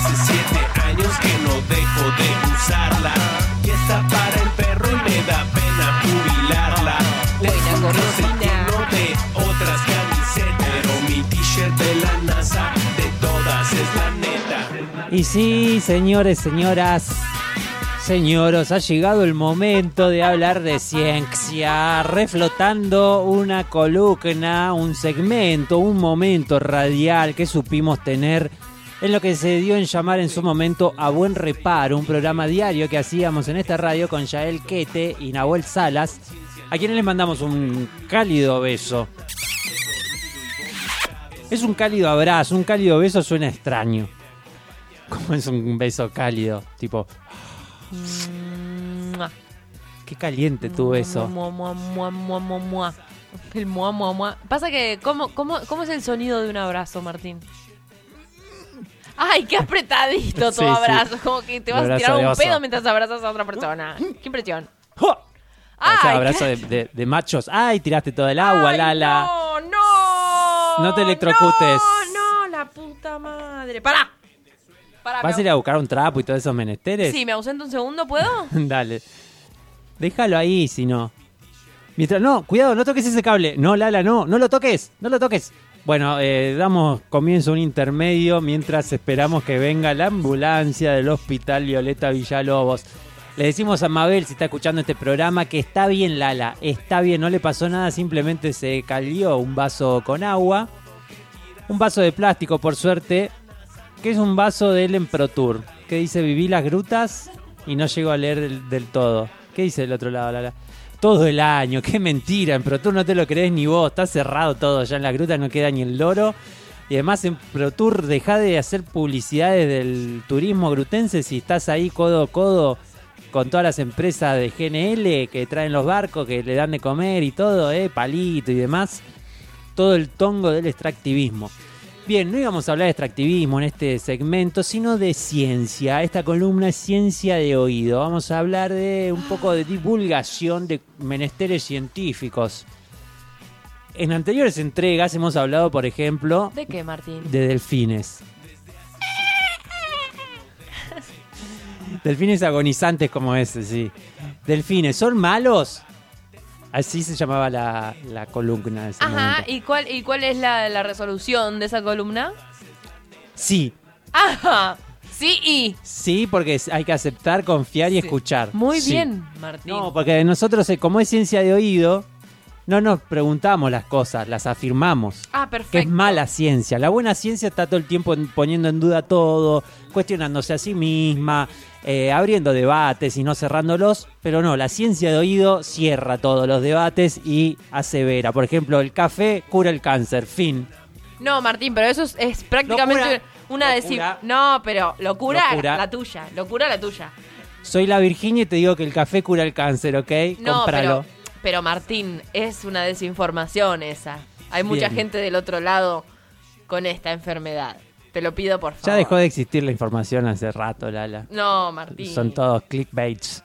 hace 7 años que no dejo de usarla. Y está para el perro y me da pena jubilarla. Buena Closet cortina. lleno de otras camisetas, pero mi t-shirt de la NASA de todas es la neta. Y sí, señores, señoras, señoros, ha llegado el momento de hablar de ciencia, reflotando una columna, un segmento, un momento radial que supimos tener en lo que se dio en llamar en su momento A Buen Reparo, un programa diario que hacíamos en esta radio con Yael Quete y Nahuel Salas, a quienes les mandamos un cálido beso. Es un cálido abrazo, un cálido beso suena extraño. ¿Cómo es un beso cálido? Tipo, Mua. qué caliente tu beso. Mua, mua, mua, mua, mua, mua. El mua, mua, mua. Pasa que, ¿cómo es el sonido de un abrazo, Martín? ¡Ay, qué apretadito tu Sí, abrazo! sí. Como que te vas a Un abrazo tirar de un oso. pedo mientras abrazas a otra persona. ¡Qué impresión! ¡Jo! O sea, ¡Ay, abrazo de machos. ¡Ay, tiraste todo el agua, ay, Lala! ¡No! No te electrocutes. No, la puta madre. ¡Pará! ¿Vas a ir a buscar un trapo y todos esos menesteres? Sí, me ausento un segundo, ¿puedo? Dale. Déjalo ahí, si no. Mientras, no, cuidado, no toques ese cable. No, Lala, no lo toques, no lo toques. Bueno, damos comienzo a un intermedio mientras esperamos que venga la ambulancia del Hospital Violeta Villalobos. Le decimos a Mabel, si está escuchando este programa, que está bien, Lala, está bien, no le pasó nada, simplemente se cayó un vaso con agua. Un vaso de plástico, por suerte, que es un vaso del Emprotur, que dice viví las grutas y no llego a leer del todo. ¿Qué dice del otro lado, Lala? Todo el año, qué mentira, en ProTour no te lo crees ni vos, está cerrado todo, ya en la gruta no queda ni el loro. Y además en ProTour dejá de hacer publicidades del turismo grutense si estás ahí codo a codo con todas las empresas de GNL que traen los barcos, que le dan de comer y todo, palito y demás. Todo el tongo del extractivismo. Bien, no íbamos a hablar de extractivismo en este segmento, sino de ciencia. Esta columna es ciencia de oído. Vamos a hablar de un poco de divulgación de menesteres científicos. En anteriores entregas hemos hablado, por ejemplo, ¿De qué, Martín? de delfines. Delfines agonizantes como ese, sí. Delfines, ¿son malos? Así se llamaba la columna de ese Ajá, momento. ¿y cuál es la resolución de esa columna? Sí, Ajá, sí y... sí, porque hay que aceptar, confiar y Sí. escuchar. Muy Sí. bien, Martín. No, porque nosotros, como es ciencia de oído, no nos preguntamos las cosas, las afirmamos. Ah, perfecto. Que es mala ciencia. La buena ciencia está todo el tiempo poniendo en duda todo, cuestionándose a sí misma, abriendo debates y no cerrándolos. Pero no, la ciencia de oído cierra todos los debates y asevera. Por ejemplo, el café cura el cáncer. Fin. No, Martín, pero eso es prácticamente Locura. una Locura. No, pero locura Locura. la tuya. Locura la tuya. Soy la Virginia y te digo que el café cura el cáncer, ¿ok? No, Cómpralo. pero Martín, es una desinformación esa. Hay mucha Bien. gente del otro lado con esta enfermedad. Te lo pido, por favor. Ya dejó de existir la información hace rato, Lala. No, Martín. Son todos clickbaits.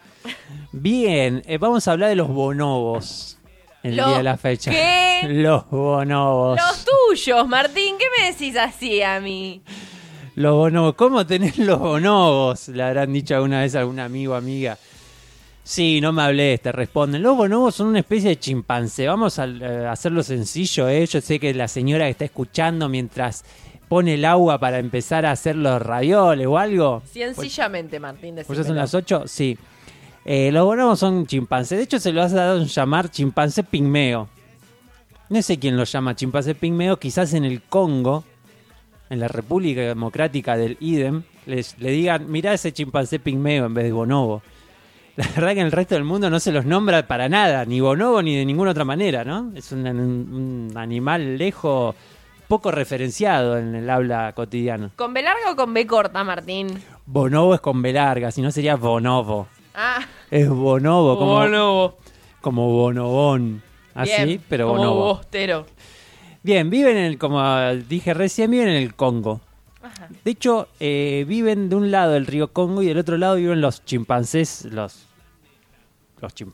Bien, vamos a hablar de los bonobos el ¿Lo día de la fecha. qué? Los bonobos. Los tuyos, Martín. ¿Qué me decís así a mí? Los bonobos. ¿Cómo tenés los bonobos? Le habrán dicho alguna vez a algún amigo o amiga. Sí, no me hables, te responden. Los bonobos son una especie de chimpancé. Vamos a hacerlo sencillo, ¿eh? Yo sé que la señora que está escuchando mientras pone el agua para empezar a hacer los ravioles o algo. Sencillamente, Martín, Pues ya son decímelo. las 8, sí. Los bonobos son chimpancés. De hecho, se lo has dado a llamar chimpancé pigmeo. No sé quién lo llama chimpancé pigmeo. Quizás en el Congo, en la República Democrática del IDEM, le digan, mirá ese chimpancé pigmeo en vez de bonobo. La verdad que en el resto del mundo no se los nombra para nada, ni bonobo ni de ninguna otra manera, ¿no? Es un animal lejos, poco referenciado en el habla cotidiana. ¿Con B larga o con B corta, Martín? Bonobo es con B larga, si no sería bonobo. Ah, Es bonobo, como, bonobo. como bonobón. Así, Bien, pero como bonobo. bostero. Bien, viven en el, como dije recién, viven en el Congo. Ajá. De hecho, viven de un lado del río Congo y del otro lado viven los chimpancés, los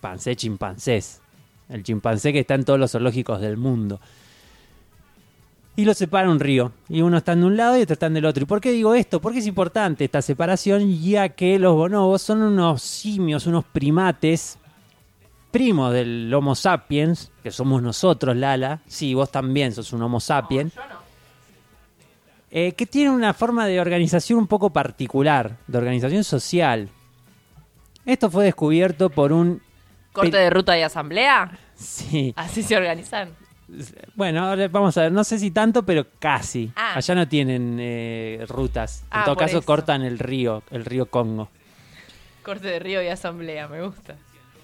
chimpancés. El chimpancé que está en todos los zoológicos del mundo. y los separa un río. Y uno está de un lado y otro está del otro. ¿Y por qué digo esto? Porque es importante esta separación, ya que los bonobos son unos simios, unos primates, primos del Homo sapiens, que somos nosotros, Lala. Sí, vos también sos un Homo sapiens. No, yo no. Que tienen una forma de organización un poco particular, de organización social. Esto fue descubierto por un... ¿Corte de ruta y asamblea? Sí. Así se organizan. Bueno, ahora vamos a ver, no sé si tanto, pero casi. Ah. Allá no tienen rutas. En todo por caso eso. cortan el río Congo. Corte de río y asamblea, me gusta.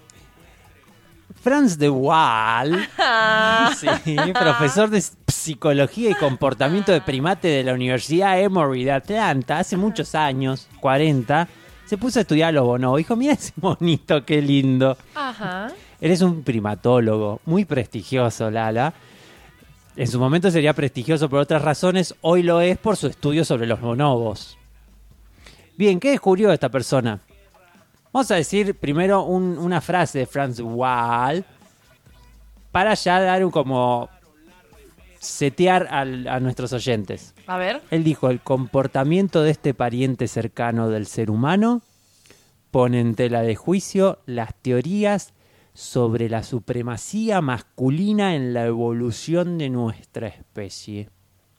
Franz de Waal, sí, profesor de psicología y comportamiento de primate de la Universidad Emory de Atlanta, hace muchos años, 40, se puso a estudiar a los bonobos. Dijo, mira ese bonito, qué lindo. Ajá. Él es un primatólogo, muy prestigioso, Lala. En su momento sería prestigioso por otras razones, hoy lo es por su estudio sobre los bonobos. Bien, ¿qué descubrió esta persona? Vamos a decir primero una frase de Franz Waal para ya dar como setear a nuestros oyentes. A ver. Él dijo, el comportamiento de este pariente cercano del ser humano pone en tela de juicio las teorías sobre la supremacía masculina en la evolución de nuestra especie.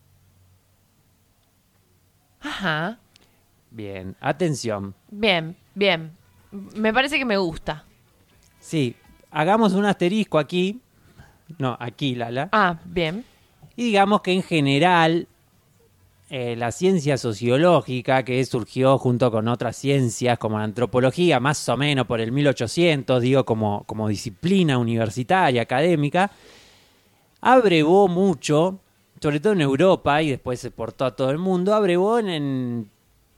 Ajá. Bien, atención. Bien, bien. Me parece que me gusta. Sí, hagamos un asterisco aquí. No, aquí, Lala. Ah, bien. Y digamos que en general la ciencia sociológica, que surgió junto con otras ciencias como la antropología, más o menos por el 1800, digo como disciplina universitaria, académica, abrevó mucho, sobre todo en Europa y después se portó a todo el mundo, abrevó en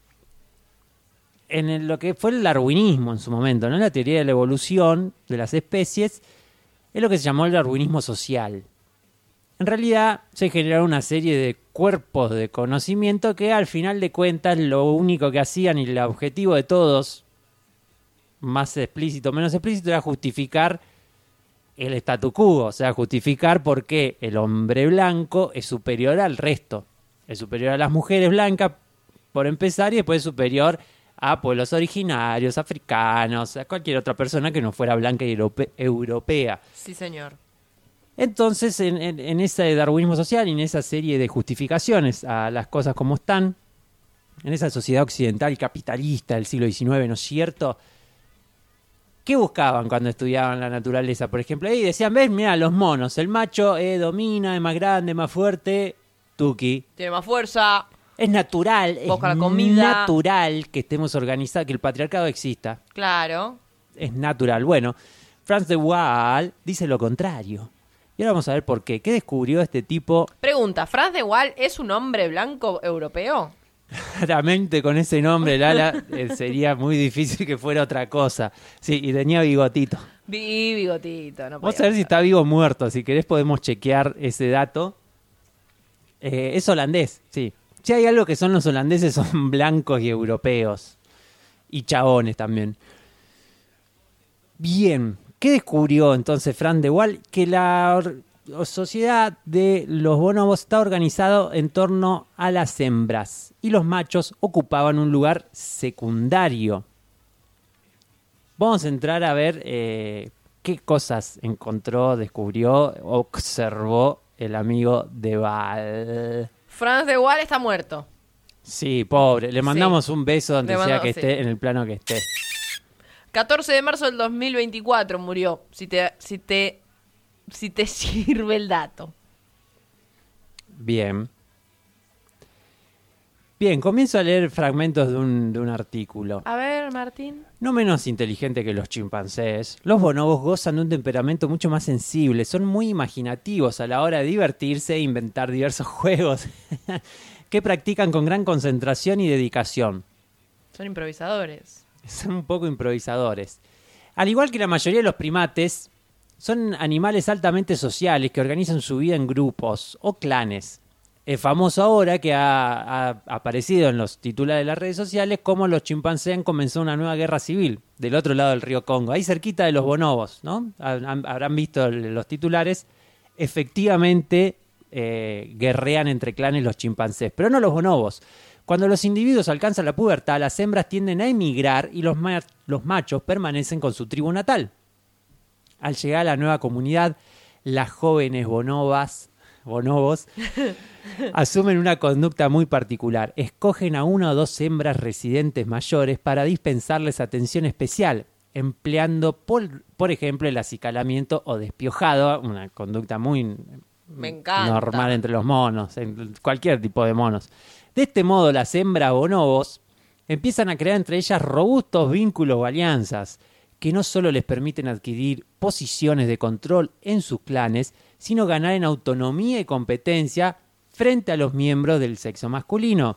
lo que fue el darwinismo en su momento, ¿no? La teoría de la evolución de las especies es lo que se llamó el darwinismo social. En realidad se generaron una serie de cuerpos de conocimiento que al final de cuentas lo único que hacían y el objetivo de todos, más explícito o menos explícito, era justificar el statu quo, o sea, justificar por qué el hombre blanco es superior al resto. Es superior a las mujeres blancas, por empezar, y después es superior a pueblos originarios, africanos, a cualquier otra persona que no fuera blanca y europea. Sí, señor. Entonces, en ese darwinismo social y en esa serie de justificaciones a las cosas como están, en esa sociedad occidental capitalista del siglo XIX, ¿no es cierto? ¿Qué buscaban cuando estudiaban la naturaleza, por ejemplo? Y decían, ves, mira, los monos, el macho domina, es más grande, más fuerte, tuki. Tiene más fuerza. Es natural, Busca es la comida. natural que estemos organizados, que el patriarcado exista. Claro. Es natural. Bueno, Franz de Waal dice lo contrario. Y ahora vamos a ver por qué. ¿Qué descubrió este tipo? Pregunta, ¿Franz de Waal es un hombre blanco europeo? Claramente con ese nombre, Lala, sería muy difícil que fuera otra cosa. Sí, y tenía bigotito. Bigotito, no Vamos podía a ver si ser. está vivo o muerto. Si querés podemos chequear ese dato. Es holandés, sí. Si hay algo que son los holandeses, son blancos y europeos. Y chabones también. Bien, ¿qué descubrió entonces Franz de Waal? Que la sociedad de los bonobos está organizado en torno a las hembras. Y los machos ocupaban un lugar secundario. Vamos a entrar a ver qué cosas encontró, descubrió, observó el amigo de Waal. Franz de Waal está muerto. Sí, pobre. Le mandamos un beso donde Le sea mandamos, que sí. esté, en el plano que esté. 14 de marzo del 2024 murió, si te sirve el dato. Bien. Bien, comienzo a leer fragmentos de un artículo. A ver, Martín. No menos inteligente que los chimpancés, los bonobos gozan de un temperamento mucho más sensible, son muy imaginativos a la hora de divertirse e inventar diversos juegos que practican con gran concentración y dedicación. Son improvisadores. Son un poco improvisadores. Al igual que la mayoría de los primates, son animales altamente sociales que organizan su vida en grupos o clanes. Es famoso ahora que ha aparecido en los titulares de las redes sociales cómo los chimpancés han comenzado una nueva guerra civil del otro lado del río Congo, ahí cerquita de los bonobos, ¿no? Habrán visto los titulares. Efectivamente, guerrean entre clanes los chimpancés, pero no los bonobos. Cuando los individuos alcanzan la pubertad, las hembras tienden a emigrar y los machos permanecen con su tribu natal. Al llegar a la nueva comunidad, las jóvenes bonobos asumen una conducta muy particular. Escogen a una o dos hembras residentes mayores para dispensarles atención especial, empleando, por ejemplo, el acicalamiento o despiojado, una conducta muy Me encanta. normal entre los monos, en cualquier tipo de monos. De este modo, las hembras bonobos empiezan a crear entre ellas robustos vínculos o alianzas que no solo les permiten adquirir posiciones de control en sus clanes, sino ganar en autonomía y competencia frente a los miembros del sexo masculino.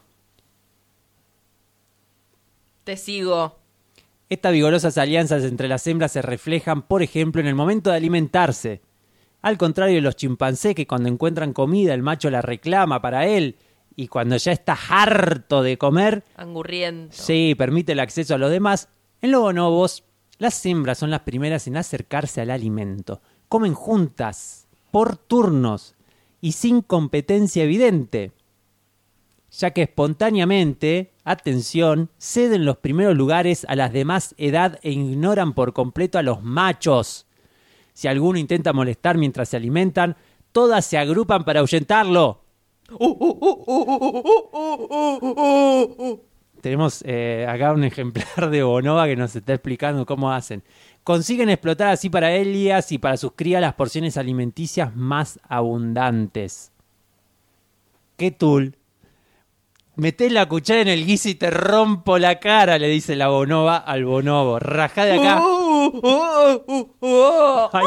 Te sigo. Estas vigorosas alianzas entre las hembras se reflejan, por ejemplo, en el momento de alimentarse. Al contrario de los chimpancés, que cuando encuentran comida el macho la reclama para él, y cuando ya está harto de comer, Angurriento. sí, permite el acceso a los demás, en los bonobos las hembras son las primeras en acercarse al alimento. Comen juntas, por turnos y sin competencia evidente, ya que espontáneamente, atención, ceden los primeros lugares a las de más edad e ignoran por completo a los machos. Si alguno intenta molestar mientras se alimentan, todas se agrupan para ahuyentarlo. Tenemos acá un ejemplar de bonoba que nos está explicando cómo hacen. Consiguen explotar así para Elias y para sus crías las porciones alimenticias más abundantes. ¡Qué tul! Metés la cuchara en el guiso y te rompo la cara, le dice la bonoba al bonobo. Rajá de acá. Ay,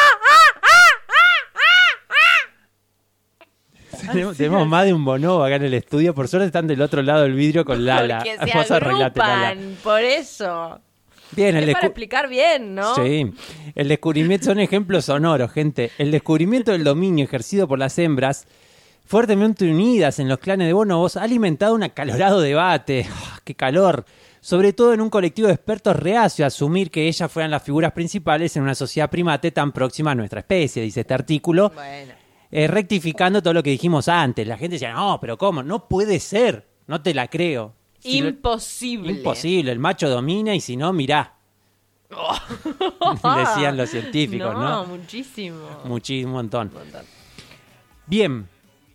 tenemos más de un bonobo acá en el estudio. Por suerte están del otro lado del vidrio con Lala. Porque Vos se arreglate, Lala. agrupan, por eso. Bien, Es para explicar bien, ¿no? Sí, el descubrimiento son ejemplos sonoros, gente. El descubrimiento del dominio ejercido por las hembras, fuertemente unidas en los clanes de bonobos, ha alimentado un acalorado debate. ¡Oh, ¡qué calor! Sobre todo en un colectivo de expertos reacio a asumir que ellas fueran las figuras principales en una sociedad primate tan próxima a nuestra especie, dice este artículo. Bueno. Rectificando todo lo que dijimos antes. La gente decía, no, pero ¿cómo? No puede ser. No te la creo. Si Imposible. Imposible. El macho domina y si no, mirá. Decían los científicos, ¿no? Muchísimo. Un montón. Un montón. Bien.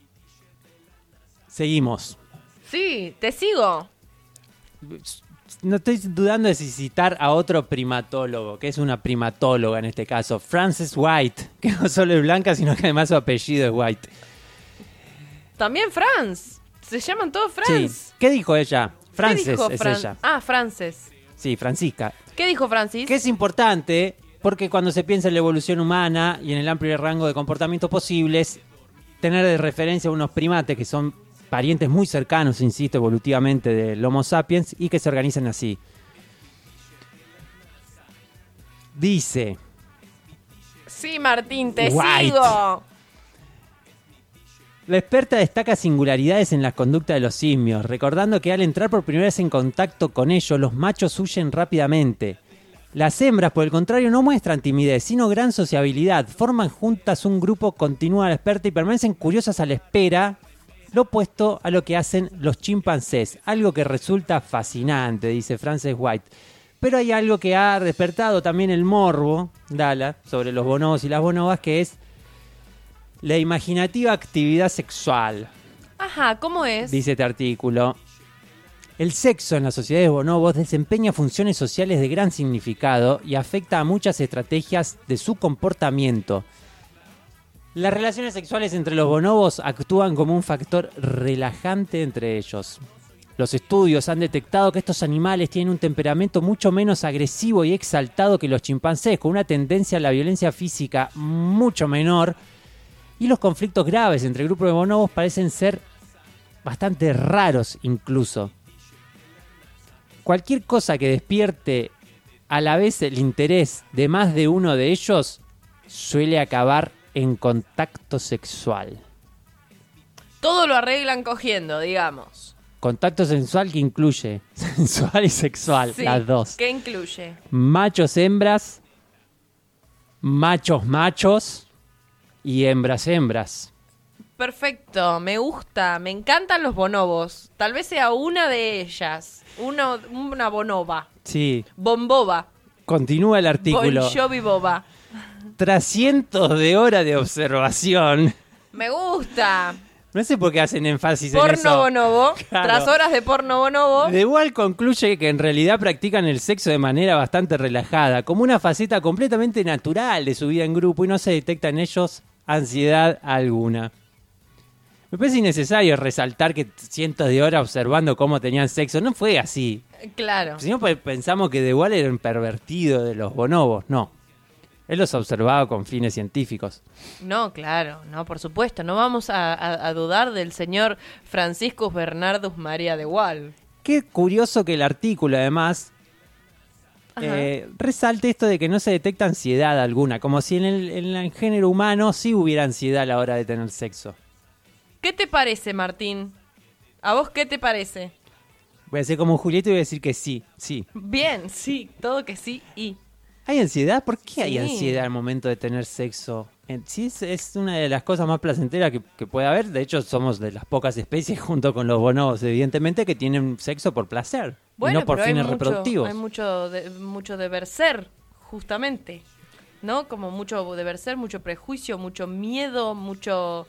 Seguimos. Sí, te sigo. No estoy dudando de si citar a otro primatólogo, que es una primatóloga en este caso, Frances White, que no solo es blanca, sino que además su apellido es White. También Franz. Se llaman todos Franz. Sí. ¿Qué dijo ella? Frances ¿Qué dijo es Fran- ella. Ah, Frances. Sí, Francisca. ¿Qué dijo Francis? Que es importante porque cuando se piensa en la evolución humana y en el amplio rango de comportamientos posibles, tener de referencia a unos primates que son parientes muy cercanos, insisto, evolutivamente del Homo sapiens y que se organizan así. Dice... Sí, Martín, te White. sigo. La experta destaca singularidades en la conducta de los simios, recordando que al entrar por primera vez en contacto con ellos, los machos huyen rápidamente. Las hembras, por el contrario, no muestran timidez, sino gran sociabilidad. Forman juntas un grupo, continúa la experta, y permanecen curiosas a la espera, lo opuesto a lo que hacen los chimpancés. Algo que resulta fascinante, dice Frances White. Pero hay algo que ha despertado también el morbo, Lala, sobre los bonobos y las bonobas, que es la imaginativa actividad sexual, Ajá, ¿cómo es? dice este artículo. El sexo en las sociedades bonobos desempeña funciones sociales de gran significado y afecta a muchas estrategias de su comportamiento. Las relaciones sexuales entre los bonobos actúan como un factor relajante entre ellos. Los estudios han detectado que estos animales tienen un temperamento mucho menos agresivo y exaltado que los chimpancés, con una tendencia a la violencia física mucho menor. Y los conflictos graves entre grupos de bonobos parecen ser bastante raros incluso. Cualquier cosa que despierte a la vez el interés de más de uno de ellos suele acabar en contacto sexual. Todo lo arreglan cogiendo, digamos. Contacto sensual que incluye sensual y sexual, Sí, las dos. ¿qué incluye? Machos, hembras, machos, machos y hembras, hembras. Perfecto, me gusta, me encantan los bonobos. Tal vez sea una de ellas, una bonoba. Sí, Bomboba. continúa el artículo. Bon Jovi boba. Tras cientos de horas de observación, Me gusta. no sé por qué hacen énfasis en Porno eso. bonobo. Claro. Tras horas de porno bonobo. The Wall concluye que en realidad practican el sexo de manera bastante relajada, como una faceta completamente natural de su vida en grupo y no se detecta en ellos ansiedad alguna. Me parece innecesario resaltar que cientos de horas observando cómo tenían sexo. No fue así. Claro. Si no, pues, pensamos que The Wall era un pervertido de los bonobos. No. Él los observaba con fines científicos. No, claro, no, por supuesto. No vamos a dudar del señor Franciscus Bernardus María de Waal. Qué curioso que el artículo, además, Ajá. resalte esto de que no se detecta ansiedad alguna. Como si en el género humano sí hubiera ansiedad a la hora de tener sexo. ¿Qué te parece, Martín? ¿A vos qué te parece? Voy a hacer como Julieta y voy a decir que sí, sí. Bien, sí, todo que sí y... ¿Hay ansiedad? ¿Por qué hay Sí. ansiedad al momento de tener sexo? Sí, es una de las cosas más placenteras que puede haber. De hecho, somos de las pocas especies, junto con los bonobos, evidentemente, que tienen sexo por placer. Y no por pero fines hay reproductivos. Hay mucho deber ser, justamente. ¿No? Como mucho deber ser, mucho prejuicio, mucho miedo, mucho...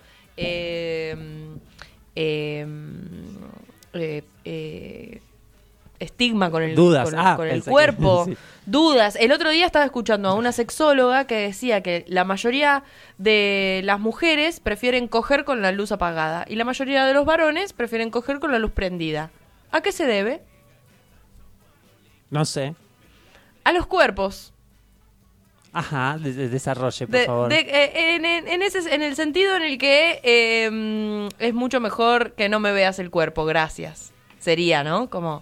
estigma con el, Dudas. con el Pensé que- cuerpo, sí. dudas. El otro día estaba escuchando a una sexóloga que decía que la mayoría de las mujeres prefieren coger con la luz apagada y la mayoría de los varones prefieren coger con la luz prendida. ¿A qué se debe? No sé. A los cuerpos. Ajá, desarrolle, por favor. En el sentido en el que es mucho mejor que no me veas el cuerpo, gracias. Sería, ¿no? Como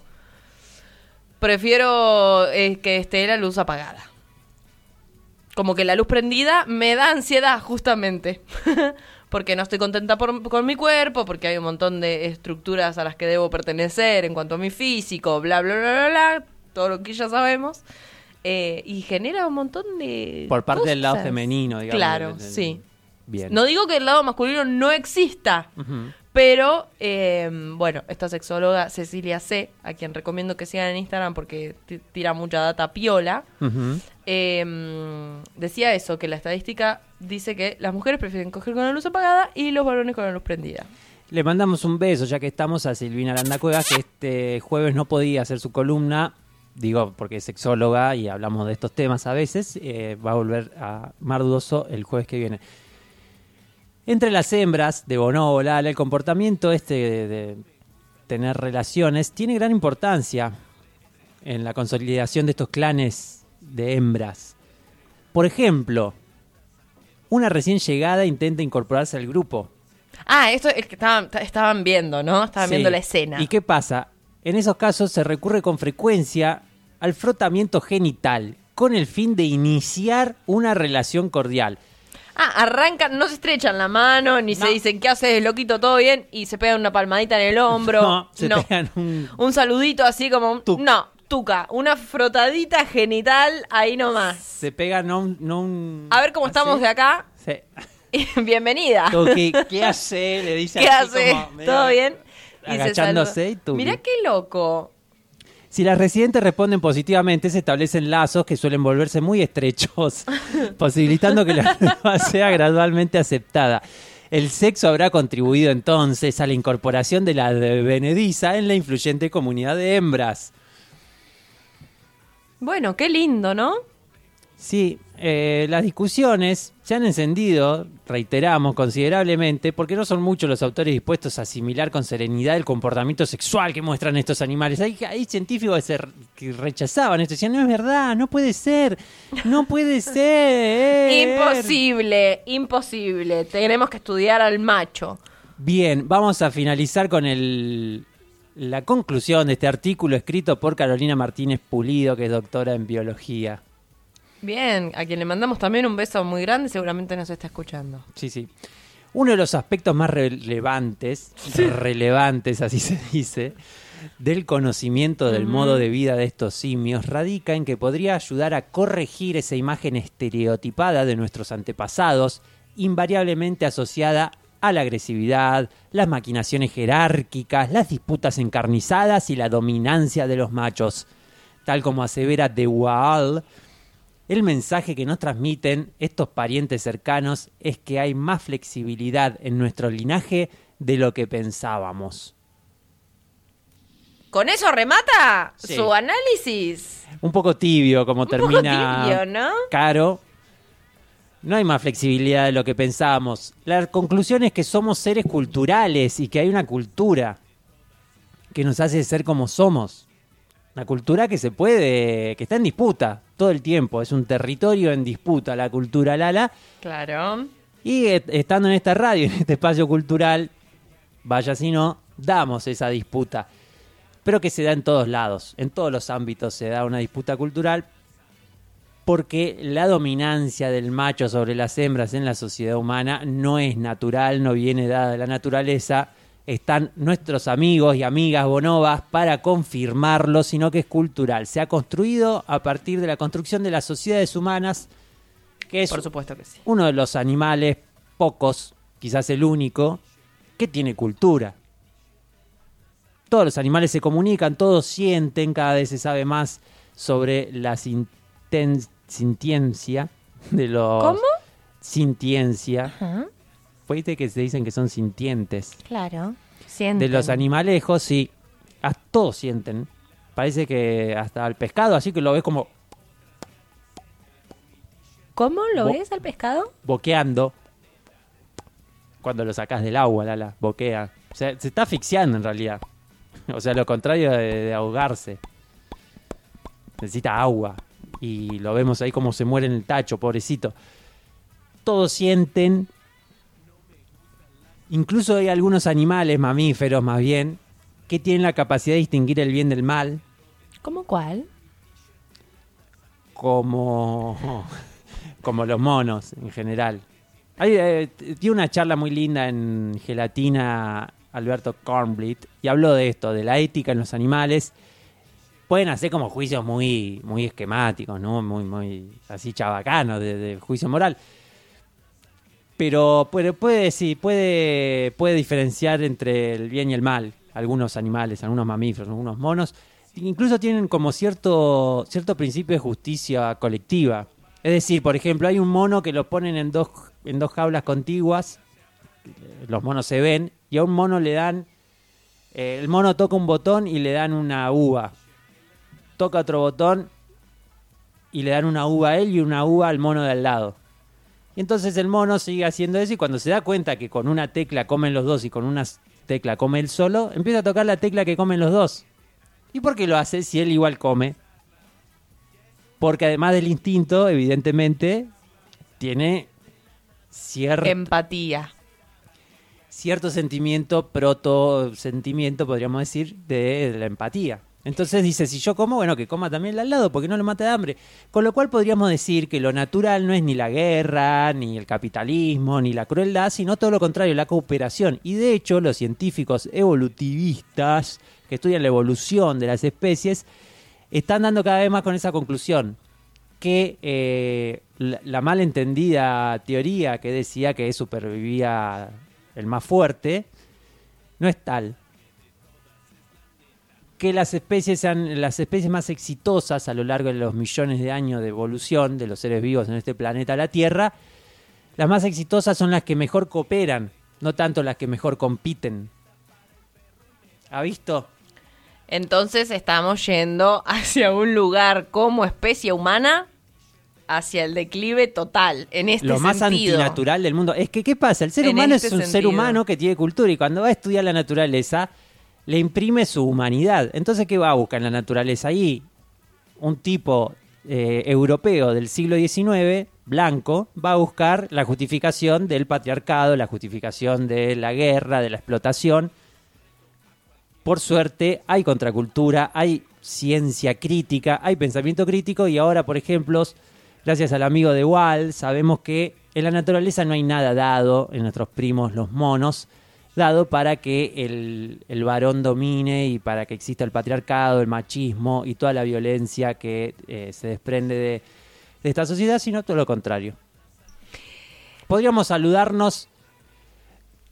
prefiero que esté la luz apagada. Como que la luz prendida me da ansiedad, justamente. Porque no estoy contenta con mi cuerpo, porque hay un montón de estructuras a las que debo pertenecer en cuanto a mi físico, bla, bla, bla, bla, bla, todo lo que ya sabemos. Y genera un montón de Por parte del lado cosas. femenino, digamos. Claro, sí. Bien. No digo que el lado masculino no exista, Ujú. pero, bueno, esta sexóloga Cecilia C., a quien recomiendo que sigan en Instagram porque tira mucha data piola, Ujú. decía eso, que la estadística dice que las mujeres prefieren coger con la luz apagada y los varones con la luz prendida. Le mandamos un beso, ya que estamos, a Silvina Landacuevas, que este jueves no podía hacer su columna. Digo, porque es sexóloga y hablamos de estos temas a veces. Va a volver a Mar Dudoso el jueves que viene. Entre las hembras de bonobo, Lala, el comportamiento de tener relaciones tiene gran importancia en la consolidación de estos clanes de hembras. Por ejemplo, una recién llegada intenta incorporarse al grupo. Ah, esto es que estaban viendo, ¿no? Estaban Sí. viendo la escena. ¿Y qué pasa? En esos casos se recurre con frecuencia al frotamiento genital con el fin de iniciar una relación cordial. Arrancan, no se estrechan la mano, ni No. se dicen, ¿qué haces, loquito? ¿Todo bien? Y se pegan una palmadita en el hombro. No, se pegan un saludito así como, Tuc. no, tuca, una frotadita genital ahí nomás. Se pega no un... A ver cómo ¿así? estamos de acá. Sí. Bienvenida. ¿Qué hace? Le dice ¿Qué así hace? como medio ¿Todo bien? Y se agachándose saluda. y tú. Mirá qué loco. Si las residentes responden positivamente, se establecen lazos que suelen volverse muy estrechos, posibilitando que la nueva sea gradualmente aceptada. El sexo habrá contribuido entonces a la incorporación de la advenediza en la influyente comunidad de hembras. Bueno, qué lindo, ¿no? Sí, las discusiones se han encendido, reiteramos, considerablemente, porque no son muchos los autores dispuestos a asimilar con serenidad el comportamiento sexual que muestran estos animales. Hay científicos que rechazaban esto, decían, no es verdad, no puede ser, no puede ser. Imposible, imposible. Tenemos que estudiar al macho. Bien, vamos a finalizar con la conclusión de este artículo escrito por Carolina Martínez Pulido, que es doctora en biología. Bien, a quien le mandamos también un beso muy grande, seguramente nos está escuchando. Sí, sí. Uno de los aspectos más relevantes, así se dice, del conocimiento del modo de vida de estos simios radica en que podría ayudar a corregir esa imagen estereotipada de nuestros antepasados, invariablemente asociada a la agresividad, las maquinaciones jerárquicas, las disputas encarnizadas y la dominancia de los machos. Tal como asevera De Waal, el mensaje que nos transmiten estos parientes cercanos es que hay más flexibilidad en nuestro linaje de lo que pensábamos. ¿Con eso remata Sí. su análisis? Un poco tibio como Un termina poco tibio, ¿no? Caro. No hay más flexibilidad de lo que pensábamos. La conclusión es que somos seres culturales y que hay una cultura que nos hace ser como somos. Una cultura que que está en disputa todo el tiempo. Es un territorio en disputa la cultura, Lala. Claro. Y estando en esta radio, en este espacio cultural, vaya si no, damos esa disputa. Pero que se da en todos lados, en todos los ámbitos se da una disputa cultural, porque la dominancia del macho sobre las hembras en la sociedad humana no es natural, no viene dada de la naturaleza. Están nuestros amigos y amigas bonobas para confirmarlo, sino que es cultural. Se ha construido a partir de la construcción de las sociedades humanas, que es Por supuesto que sí. uno de los animales, pocos, quizás el único, que tiene cultura. Todos los animales se comunican, todos sienten, cada vez se sabe más sobre la sintiencia de los... ¿Cómo? Sintiencia. Ajá, Fuiste que se dicen que son sintientes. claro. Sienten. De los animalejos, sí. Todos sienten. Parece que hasta el pescado, así que lo ves como ¿Cómo lo Bo- ves al pescado? boqueando. Cuando lo sacas del agua, Lala, boquea. O sea, se está asfixiando en realidad. O sea, lo contrario de ahogarse. Necesita agua. Y lo vemos ahí como se muere en el tacho, pobrecito. Todos sienten. Incluso hay algunos animales, mamíferos más bien, que tienen la capacidad de distinguir el bien del mal. ¿Cómo cuál? Como los monos en general. Tiene una charla muy linda en Gelatina Alberto Kornblit y habló de esto, de la ética en los animales. Pueden hacer como juicios muy, muy esquemáticos, ¿no? Muy así chabacanos de juicio moral. Pero puede diferenciar entre el bien y el mal. Algunos animales, algunos mamíferos, algunos monos. Incluso tienen como cierto principio de justicia colectiva. Es decir, por ejemplo, hay un mono que lo ponen en dos jaulas contiguas. Los monos se ven. Y a un mono le dan... el mono toca un botón y le dan una uva. Toca otro botón y le dan una uva a él y una uva al mono de al lado. Y entonces el mono sigue haciendo eso y cuando se da cuenta que con una tecla comen los dos y con una tecla come él solo, empieza a tocar la tecla que comen los dos. ¿Y por qué lo hace si él igual come? Porque además del instinto, evidentemente, tiene Empatía. cierto sentimiento, proto-sentimiento, podríamos decir, de la empatía. Entonces dice, si yo como, bueno, que coma también el al lado, porque no lo mata de hambre. Con lo cual podríamos decir que lo natural no es ni la guerra, ni el capitalismo, ni la crueldad, sino todo lo contrario, la cooperación. Y de hecho, los científicos evolutivistas que estudian la evolución de las especies están dando cada vez más con esa conclusión. Que la malentendida teoría que decía que supervivía el más fuerte no es tal. Que las especies más exitosas a lo largo de los millones de años de evolución de los seres vivos en este planeta, la Tierra, las más exitosas son las que mejor cooperan, no tanto las que mejor compiten. ¿Ha visto? Entonces estamos yendo hacia un lugar como especie humana, hacia el declive total, en este Lo más sentido. antinatural del mundo. Es que, ¿qué pasa? El ser En humano este es un ser sentido. humano que tiene cultura y cuando va a estudiar la naturaleza, le imprime su humanidad. Entonces, ¿qué va a buscar en la naturaleza? Ahí, un tipo europeo del siglo XIX, blanco, va a buscar la justificación del patriarcado, la justificación de la guerra, de la explotación. Por suerte, hay contracultura, hay ciencia crítica, hay pensamiento crítico y ahora, por ejemplo, gracias al amigo de Wall, sabemos que en la naturaleza no hay nada dado, en nuestros primos los monos, dado para que el varón domine y para que exista el patriarcado, el machismo y toda la violencia que se desprende de esta sociedad, sino todo lo contrario. Podríamos saludarnos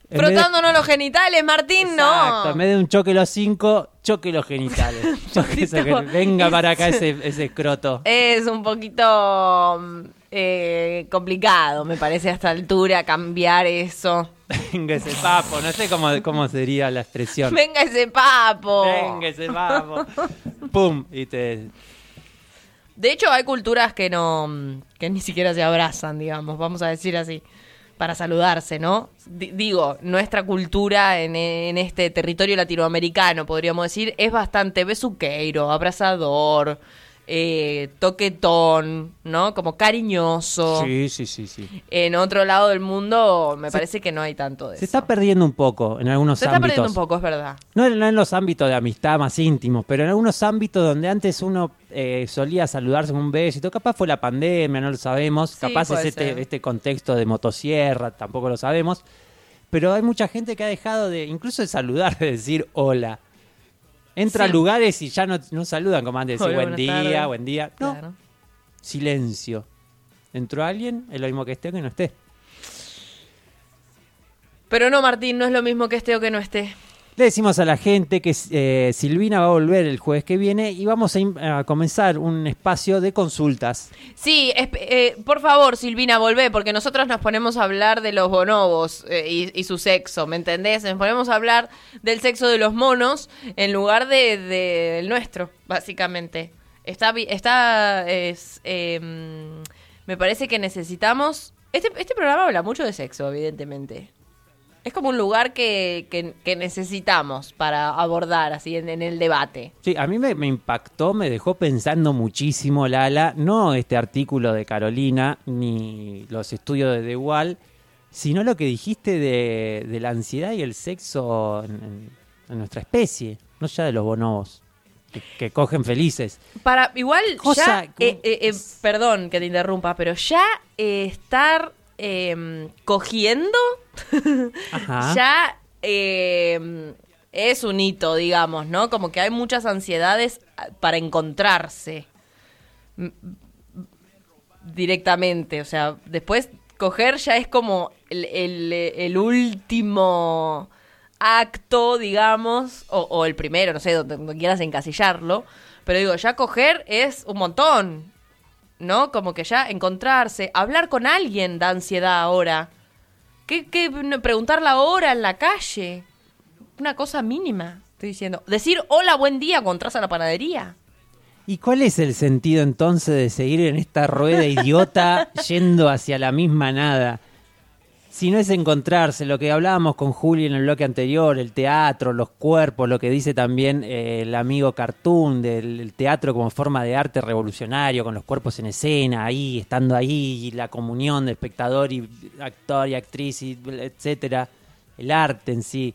En vez de- Frotándonos los genitales, Martín, Exacto, en no. vez de un choque los 5, choque los genitales. Choque ese que- venga para acá ese escroto. Es un poquito complicado, me parece, a esta altura cambiar eso. Venga ese papo, no sé cómo sería la expresión. Venga ese papo. Venga ese papo. Pum, y te... De hecho, hay culturas que ni siquiera se abrazan, digamos, vamos a decir así, para saludarse, ¿no? Digo, nuestra cultura en este territorio latinoamericano, podríamos decir, es bastante besuqueiro, abrazador, toquetón, ¿no? Como cariñoso. Sí. En otro lado del mundo me parece que no hay tanto de Se eso. está perdiendo un poco en algunos Se está ámbitos. perdiendo un poco, es verdad. No en los ámbitos de amistad más íntimos, pero en algunos ámbitos donde antes uno solía saludarse con un besito. Capaz fue la pandemia, no lo sabemos. Sí, Capaz es puede ser. este contexto de motosierra, tampoco lo sabemos. Pero hay mucha gente que ha dejado incluso de saludar, de decir hola. Entra Sí. a lugares y ya no saludan como antes, decir Hola, buen buenas día, tardes. buen día. No, Claro. silencio. Entró alguien, es lo mismo que esté o que no esté. Pero no, Martín, no es lo mismo que esté o que no esté. Le decimos a la gente que Silvina va a volver el jueves que viene y vamos a comenzar un espacio de consultas. Sí, por favor, Silvina, volvé, porque nosotros nos ponemos a hablar de los bonobos y su sexo, ¿me entendés? Nos ponemos a hablar del sexo de los monos en lugar del nuestro, básicamente. Me parece que necesitamos... Este programa habla mucho de sexo, evidentemente. Es como un lugar que necesitamos para abordar así en el debate. Sí, a mí me impactó, me dejó pensando muchísimo, Lala, no este artículo de Carolina ni los estudios de The Wall, sino lo que dijiste de la ansiedad y el sexo en nuestra especie, no ya de los bonobos, que cogen felices. Igual Cosa- ya, perdón que te interrumpa, pero ya estar cogiendo Ajá. ya es un hito, digamos, ¿no? Como que hay muchas ansiedades para encontrarse directamente, o sea, después coger ya es como el último acto, digamos, o el primero, no sé, donde quieras encasillarlo, pero digo, ya coger es un montón, ¿no? Como que ya encontrarse, hablar con alguien da ansiedad ahora. Preguntar la hora en la calle? Una cosa mínima, estoy diciendo. Decir hola, buen día cuando entras a la panadería. ¿Y cuál es el sentido entonces de seguir en esta rueda idiota yendo hacia la misma nada? Si no es encontrarse, lo que hablábamos con Juli en el bloque anterior, el teatro, los cuerpos, lo que dice también el amigo Cartoon, del teatro como forma de arte revolucionario, con los cuerpos en escena, ahí, estando ahí, y la comunión de espectador y actor y actriz, etcétera, el arte en sí.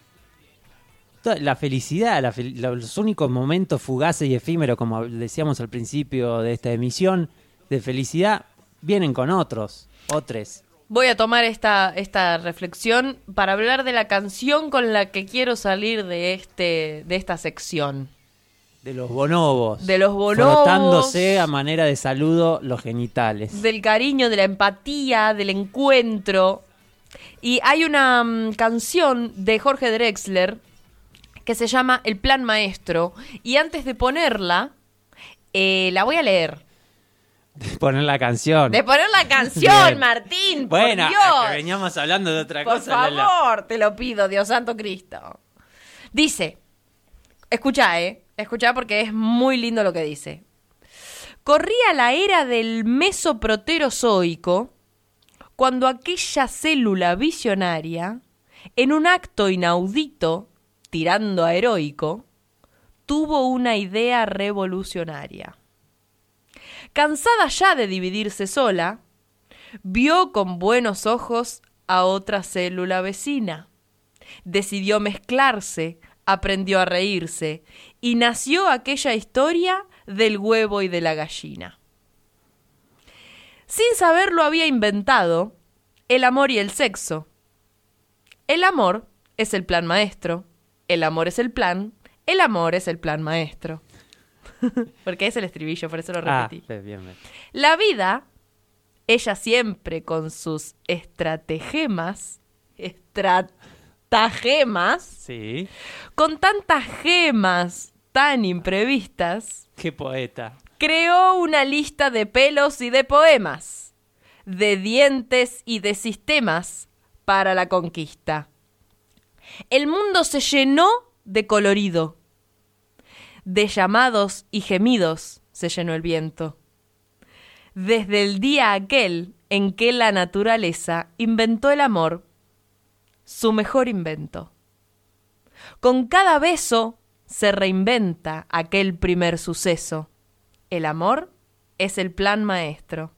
La felicidad, los únicos momentos fugaces y efímeros, como decíamos al principio de esta emisión, de felicidad, vienen con otros. Voy a tomar esta reflexión para hablar de la canción con la que quiero salir de esta sección. De los bonobos. De los bonobos. Frotándose a manera de saludo los genitales. Del cariño, de la empatía, del encuentro. Y hay una canción de Jorge Drexler que se llama El Plan Maestro. Y antes de ponerla, la voy a leer. De poner la canción. De poner la canción, Bien. Martín, Bueno, por Dios. que veníamos hablando de otra Por cosa. favor, Lala. te lo pido, Dios santo Cristo. Dice, escuchá porque es muy lindo lo que dice. Corría la era del mesoproterozoico cuando aquella célula visionaria, en un acto inaudito, tirando a heroico, tuvo una idea revolucionaria. Cansada ya de dividirse sola, vio con buenos ojos a otra célula vecina. Decidió mezclarse, aprendió a reírse, y nació aquella historia del huevo y de la gallina. Sin saberlo había inventado el amor y el sexo. El amor es el plan maestro, el amor es el plan maestro. Porque es el estribillo, por eso lo repetí. Bien. La vida, ella siempre con sus estratagemas, estratagemas, Sí. con tantas gemas tan imprevistas, Qué poeta. creó una lista de pelos y de poemas, de dientes y de sistemas para la conquista. El mundo se llenó de colorido, de llamados y gemidos se llenó el viento. Desde el día aquel en que la naturaleza inventó el amor, su mejor invento. Con cada beso se reinventa aquel primer suceso. El amor es el plan maestro.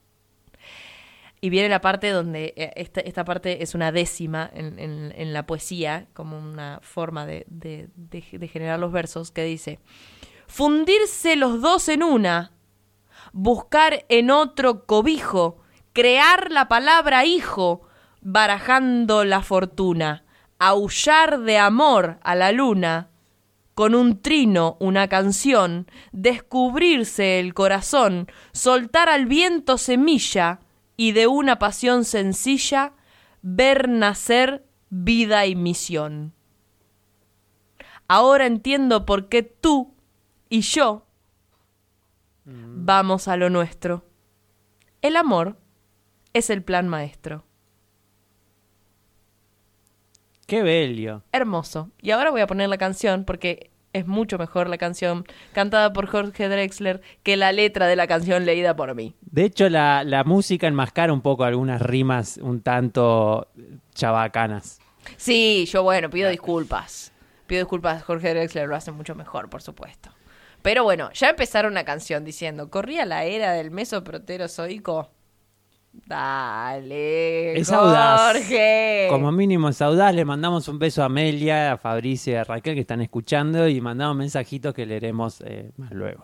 Y viene la parte donde esta parte es una décima en la poesía, como una forma de generar los versos, que dice: fundirse los dos en una, buscar en otro cobijo, crear la palabra hijo, barajando la fortuna, aullar de amor a la luna, con un trino una canción, descubrirse el corazón, soltar al viento semilla y de una pasión sencilla ver nacer vida y misión. Ahora entiendo por qué tú y yo vamos a lo nuestro. El amor es el plan maestro. Qué bello. Hermoso. Y ahora voy a poner la canción porque es mucho mejor la canción cantada por Jorge Drexler que la letra de la canción leída por mí. De hecho, la música enmascara un poco algunas rimas un tanto chabacanas. Sí, yo pido disculpas. Pido disculpas, Jorge Drexler lo hace mucho mejor, por supuesto. Pero bueno, ya empezaron una canción diciendo: corría la era del mesoproterozoico. Dale, Es Jorge. audaz. Como mínimo es audaz. Le mandamos un beso a Amelia, a Fabricio y a Raquel que están escuchando y mandamos mensajitos que leeremos más luego.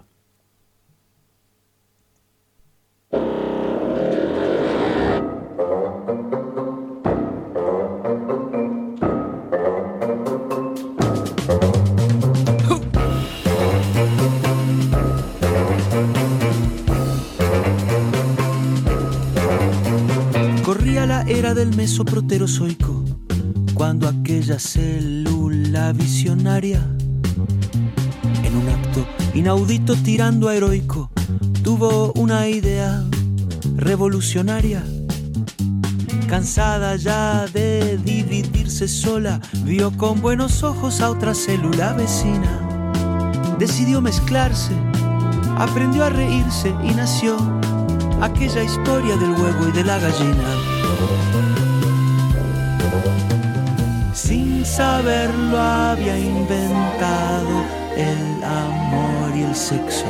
Corría la era del mesoproterozoico, cuando aquella célula visionaria, en un acto inaudito tirando a heroico, tuvo una idea revolucionaria. Cansada ya de dividirse sola, vio con buenos ojos a otra célula vecina. Decidió mezclarse, aprendió a reírse y nació aquella historia del huevo y de la gallina. Sin saberlo había inventado el amor y el sexo.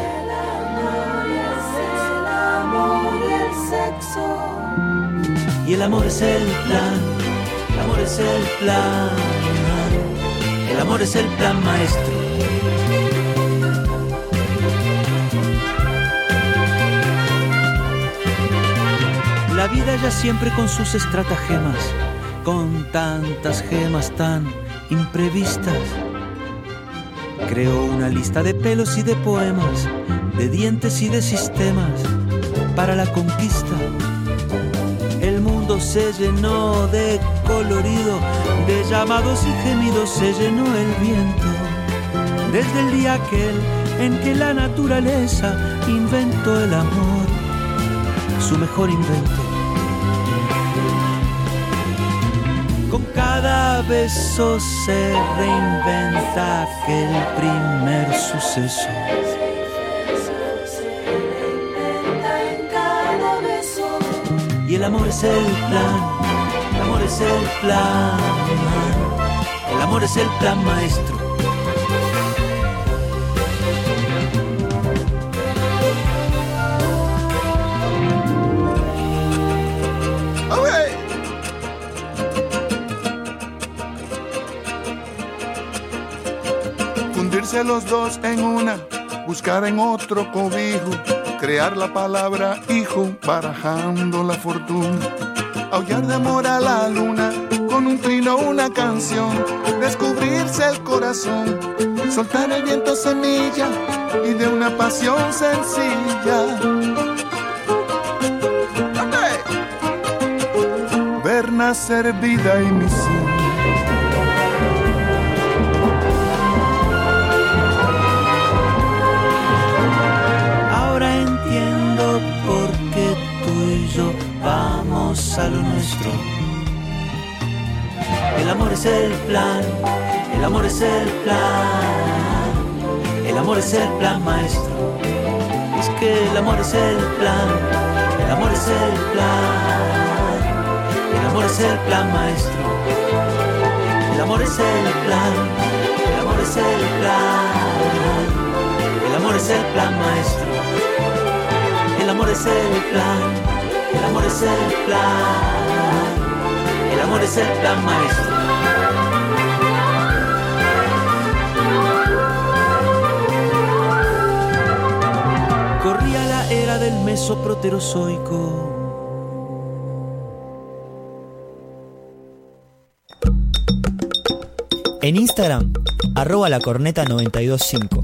Y el amor es el plan, el amor es el plan, el amor es el plan maestro. La vida ya siempre con sus estratagemas, con tantas gemas tan imprevistas, creó una lista de pelos y de poemas, de dientes y de sistemas para la conquista. El mundo se llenó de colorido, de llamados y gemidos se llenó el viento. Desde el día aquel en que la naturaleza inventó el amor, su mejor invento. Con cada beso se reinventa aquel primer suceso. Y el amor es el plan, el amor es el plan, el amor es el plan maestro. Fundirse los dos en una, buscar en otro cobijo, crear la palabra hijo, barajando la fortuna, aullar de amor a la luna, con un trino una canción, descubrirse el corazón, soltar el viento semilla y de una pasión sencilla. Ver a ser vida y misión. Ahora entiendo por qué tú y yo vamos a lo nuestro. El amor es el plan, el amor es el plan, el amor es el plan maestro. Es que el amor es el plan, el amor es el plan, el amor es el plan maestro. El amor es el plan, el amor es el plan, el amor es el plan maestro. El amor es el plan, el amor es el plan, el amor es el plan maestro. Corría la era del mesoproterozoico. En Instagram, @lacorneta925.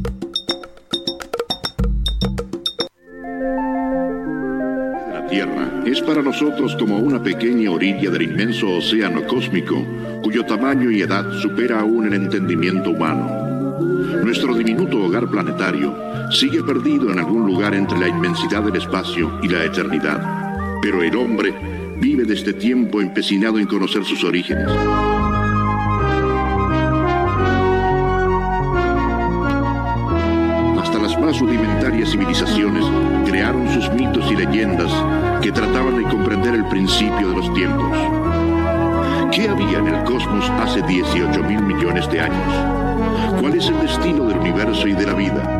La Tierra es para nosotros como una pequeña orilla del inmenso océano cósmico, cuyo tamaño y edad supera aún el entendimiento humano. Nuestro diminuto hogar planetario sigue perdido en algún lugar entre la inmensidad del espacio y la eternidad. Pero el hombre vive desde tiempo empecinado en conocer sus orígenes. Hasta las más rudimentarias civilizaciones crearon sus mitos y leyendas que trataban de comprender el principio de los tiempos. ¿Qué había en el cosmos hace 18.000 millones de años? ¿Cuál es el destino del universo y de la vida?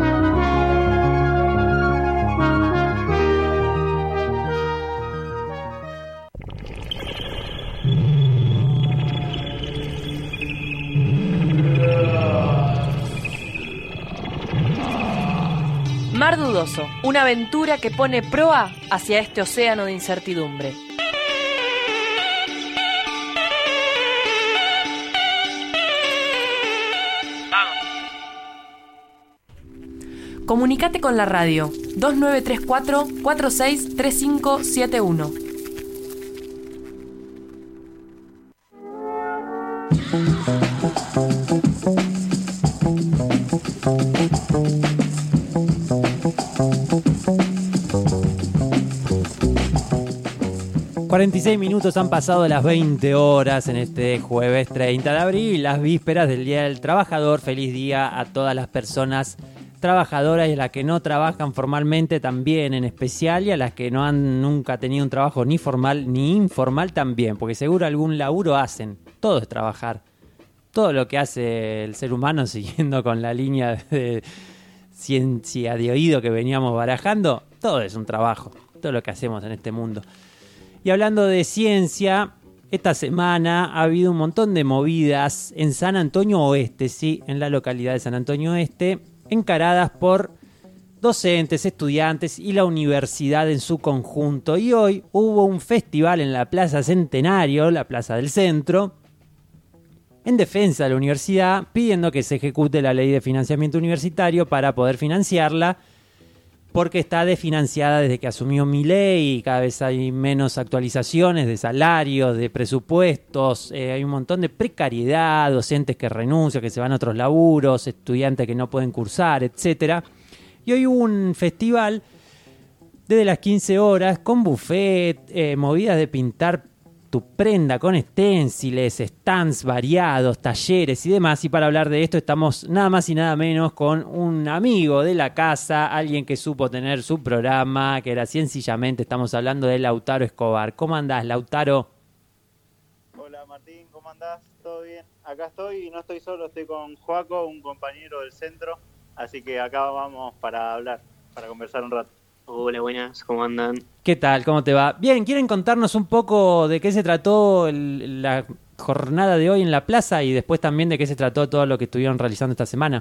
Mar Dudoso, una aventura que pone proa hacia este océano de incertidumbre. Comunicate con la radio 2934-463571. ...46 han pasado de las 20 horas en este jueves 30 de abril... ...las vísperas del Día del Trabajador. Feliz día a todas las personas trabajadoras y a las que no trabajan formalmente también en especial, y a las que no han nunca tenido un trabajo ni formal ni informal también, porque seguro algún laburo hacen. Todo es trabajar. Todo lo que hace el ser humano, siguiendo con la línea de ciencia de oído que veníamos barajando, todo es un trabajo, todo lo que hacemos en este mundo. Y hablando de ciencia, esta semana ha habido un montón de movidas en San Antonio Oeste, sí, en la localidad de San Antonio Oeste, encaradas por docentes, estudiantes y la universidad en su conjunto. Y hoy hubo un festival en la Plaza Centenario, la plaza del centro, en defensa de la universidad, pidiendo que se ejecute la ley de financiamiento universitario para poder financiarla, porque está desfinanciada desde que asumió Milei y cada vez hay menos actualizaciones de salarios, de presupuestos, hay un montón de precariedad, docentes que renuncian, que se van a otros laburos, estudiantes que no pueden cursar, etcétera. Y hoy hubo un festival desde las 15 horas con buffet, movidas de pintar tu prenda con esténciles, stands variados, talleres y demás. Y para hablar de esto estamos nada más y nada menos con un amigo de la casa, alguien que supo tener su programa, que era sencillamente, estamos hablando de Lautaro Escobar. ¿Cómo andás, Lautaro? Hola Martín, ¿cómo andás? ¿Todo bien? Acá estoy y no estoy solo, estoy con Joaco, un compañero del centro, así que acá vamos para hablar, para conversar un rato. Hola, buenas, ¿cómo andan? ¿Qué tal? ¿Cómo te va? Bien, ¿quieren contarnos un poco de qué se trató la jornada de hoy en la plaza y después también de qué se trató todo lo que estuvieron realizando esta semana?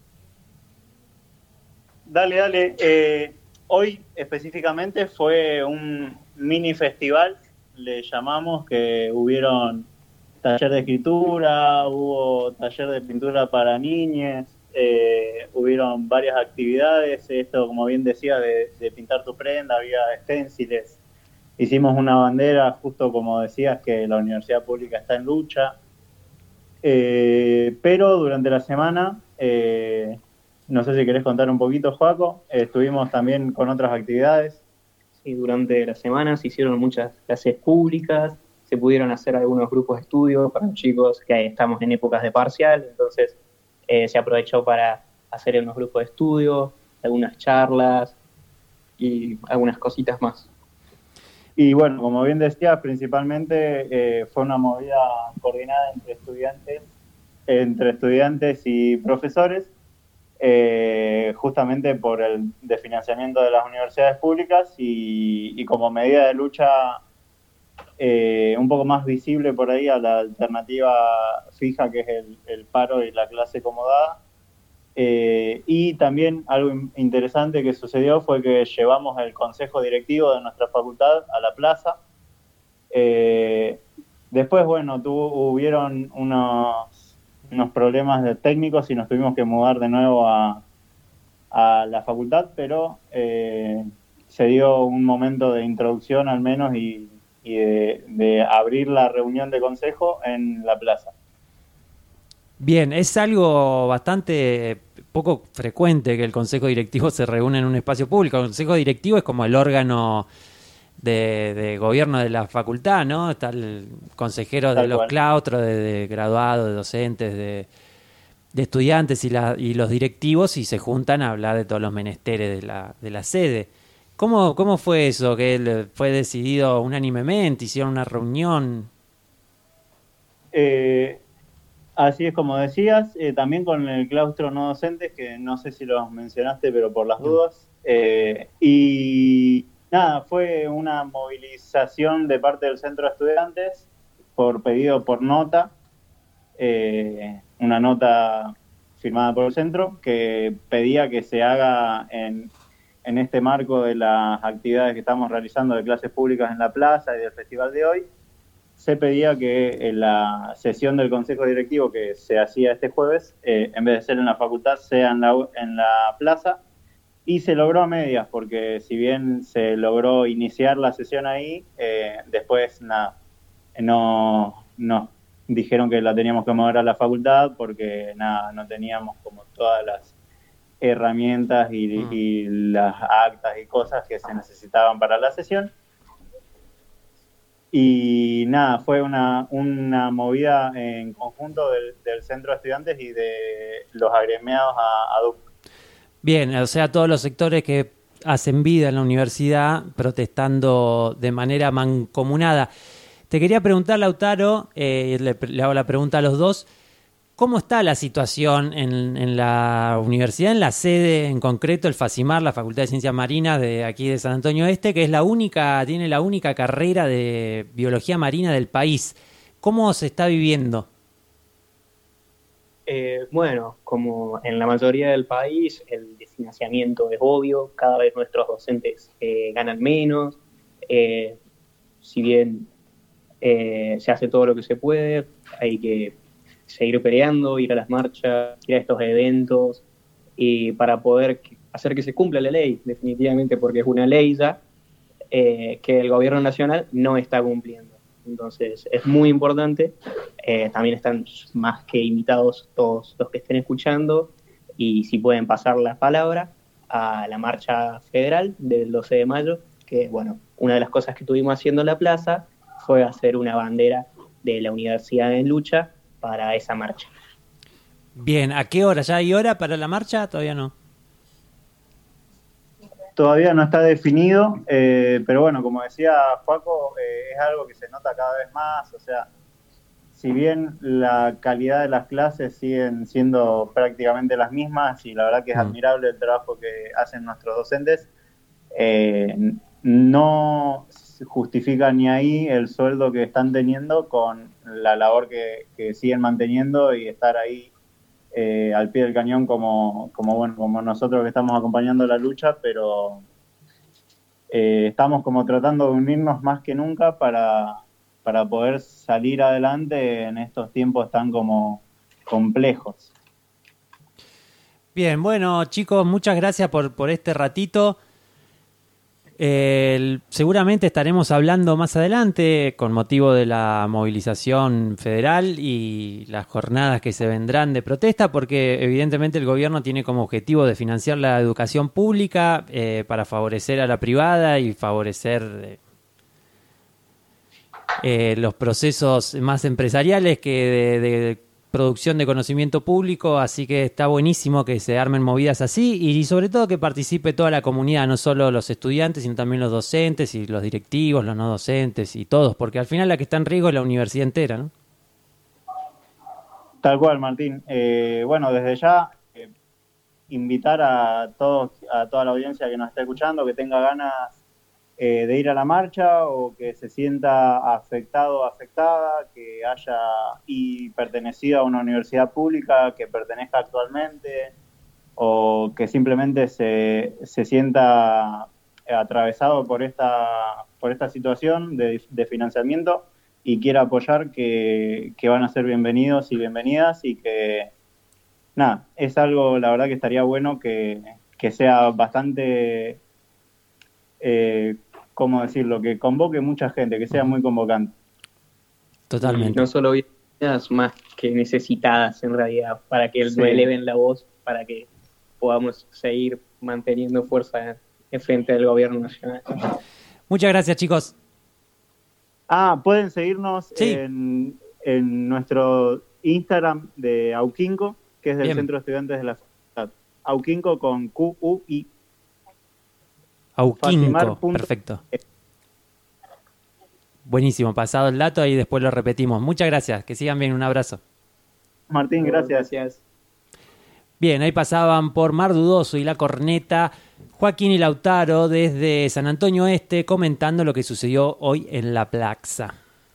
Dale. Hoy específicamente fue un mini festival, le llamamos, que hubieron taller de escritura, hubo taller de pintura para niñes, hubieron varias actividades, esto como bien decía de pintar tu prenda, había esténciles, hicimos una bandera, justo como decías, que la universidad pública está en lucha. Pero durante la semana, no sé si querés contar un poquito, Joaco, estuvimos también con otras actividades. Sí, durante la semana se hicieron muchas clases públicas, se pudieron hacer algunos grupos de estudio para los chicos que estamos en épocas de parcial, entonces se aprovechó para hacer unos grupos de estudio, algunas charlas y algunas cositas más. Y bueno, como bien decías, principalmente fue una movida coordinada entre estudiantes y profesores, justamente por el desfinanciamiento de las universidades públicas y como medida de lucha un poco más visible por ahí a la alternativa fija, que es el paro y la clase acomodada. Y también algo interesante que sucedió fue que llevamos el consejo directivo de nuestra facultad a la plaza. Después, bueno, hubieron unos problemas técnicos y nos tuvimos que mudar de nuevo a la facultad, pero se dio un momento de introducción al menos y de abrir la reunión de consejo en la plaza. Bien, es algo bastante poco frecuente que el consejo directivo se reúne en un espacio público. El consejo directivo es como el órgano de gobierno de la facultad, ¿no? Está el consejero de los claustros, de graduados, de docentes, de estudiantes y los directivos, y se juntan a hablar de todos los menesteres de la sede. ¿Cómo fue eso? ¿Que fue decidido unánimemente? ¿Hicieron una reunión? Así es como decías, también con el claustro no docentes, que no sé si los mencionaste, pero por las dudas. Y nada, fue una movilización de parte del centro de estudiantes por pedido por nota, una nota firmada por el centro que pedía que se haga en este marco de las actividades que estamos realizando de clases públicas en la plaza y del festival de hoy. Se pedía que en la sesión del consejo directivo que se hacía este jueves, en vez de ser en la facultad, sea en la plaza, y se logró a medias, porque si bien se logró iniciar la sesión ahí, después nos dijeron que la teníamos que mover a la facultad porque no teníamos como todas las herramientas y las actas y cosas que se necesitaban para la sesión. Y nada, fue una movida en conjunto del centro de estudiantes y de los agremiados a DUC. Bien, o sea, todos los sectores que hacen vida en la universidad protestando de manera mancomunada. Te quería preguntar, Lautaro, le hago la pregunta a los dos, ¿cómo está la situación en la universidad, en la sede en concreto, el FACIMAR, la Facultad de Ciencias Marinas de aquí de San Antonio Este, que es tiene la única carrera de biología marina del país? ¿Cómo se está viviendo? Bueno, como en la mayoría del país, el desfinanciamiento es obvio, cada vez nuestros docentes ganan menos, si bien se hace todo lo que se puede, hay que seguir peleando, ir a las marchas, ir a estos eventos, y para poder hacer que se cumpla la ley, definitivamente, porque es una ley ya que el gobierno nacional no está cumpliendo. Entonces es muy importante, también están más que invitados todos los que estén escuchando, y si pueden pasar la palabra a la marcha federal del 12 de mayo, que bueno, una de las cosas que estuvimos haciendo en la plaza fue hacer una bandera de la universidad en lucha para esa marcha. Bien, ¿a qué hora? ¿Ya hay hora para la marcha? Todavía no. Todavía no está definido, pero bueno, como decía Joaco, es algo que se nota cada vez más. O sea, si bien la calidad de las clases siguen siendo prácticamente las mismas, y la verdad que es admirable el trabajo que hacen nuestros docentes, no justifica ni ahí el sueldo que están teniendo con la labor que siguen manteniendo y estar ahí al pie del cañón como nosotros que estamos acompañando la lucha, pero estamos como tratando de unirnos más que nunca para poder salir adelante en estos tiempos tan como complejos. Bien, bueno chicos, muchas gracias por este ratito. Seguramente estaremos hablando más adelante con motivo de la movilización federal y las jornadas que se vendrán de protesta, porque evidentemente el gobierno tiene como objetivo de financiar la educación pública para favorecer a la privada y favorecer los procesos más empresariales que de producción de conocimiento público, así que está buenísimo que se armen movidas así y sobre todo que participe toda la comunidad, no solo los estudiantes, sino también los docentes y los directivos, los no docentes y todos, porque al final la que está en riesgo es la universidad entera, ¿no? Tal cual, Martín. Bueno, desde ya invitar a toda la audiencia que nos está escuchando, que tenga ganas de ir a la marcha o que se sienta afectado o afectada, que haya y pertenecido a una universidad pública, que pertenezca actualmente o que simplemente se sienta atravesado por esta situación de financiamiento y quiera apoyar, que van a ser bienvenidos y bienvenidas y que, nada, es algo, la verdad que estaría bueno que sea bastante... ¿cómo decirlo? Que convoque mucha gente, que sea muy convocante. Totalmente. Y no solo bienvenidas, más que necesitadas en realidad, para que no eleven la voz, para que podamos seguir manteniendo fuerza en frente del gobierno nacional. Muchas gracias, chicos. Pueden seguirnos en nuestro Instagram de Auquinco, que es del Bien. Centro de Estudiantes de la Facultad. Auquinco con Q-U-I. Auquinco, perfecto. Buenísimo, pasado el dato y después lo repetimos. Muchas gracias, que sigan bien, un abrazo. Martín, gracias. Bien, ahí pasaban por Mar Dudoso y La Corneta, Joaquín y Lautaro desde San Antonio Este comentando lo que sucedió hoy en la plaza.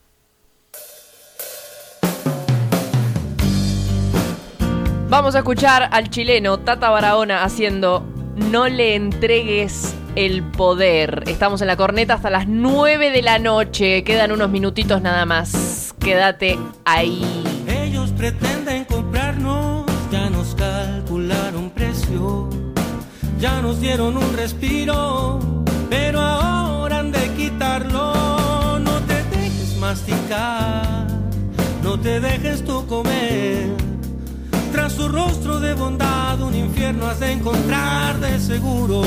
Vamos a escuchar al chileno Tata Barahona haciendo No le entregues el poder. Estamos en La Corneta hasta las 9 de la noche. Quedan unos minutitos nada más. Quédate ahí. Ellos pretenden comprarnos, ya nos calcularon precio, ya nos dieron un respiro, pero ahora han de quitarlo. No te dejes masticar, no te dejes tú comer. Tras su rostro de bondad un infierno has de encontrar de seguro.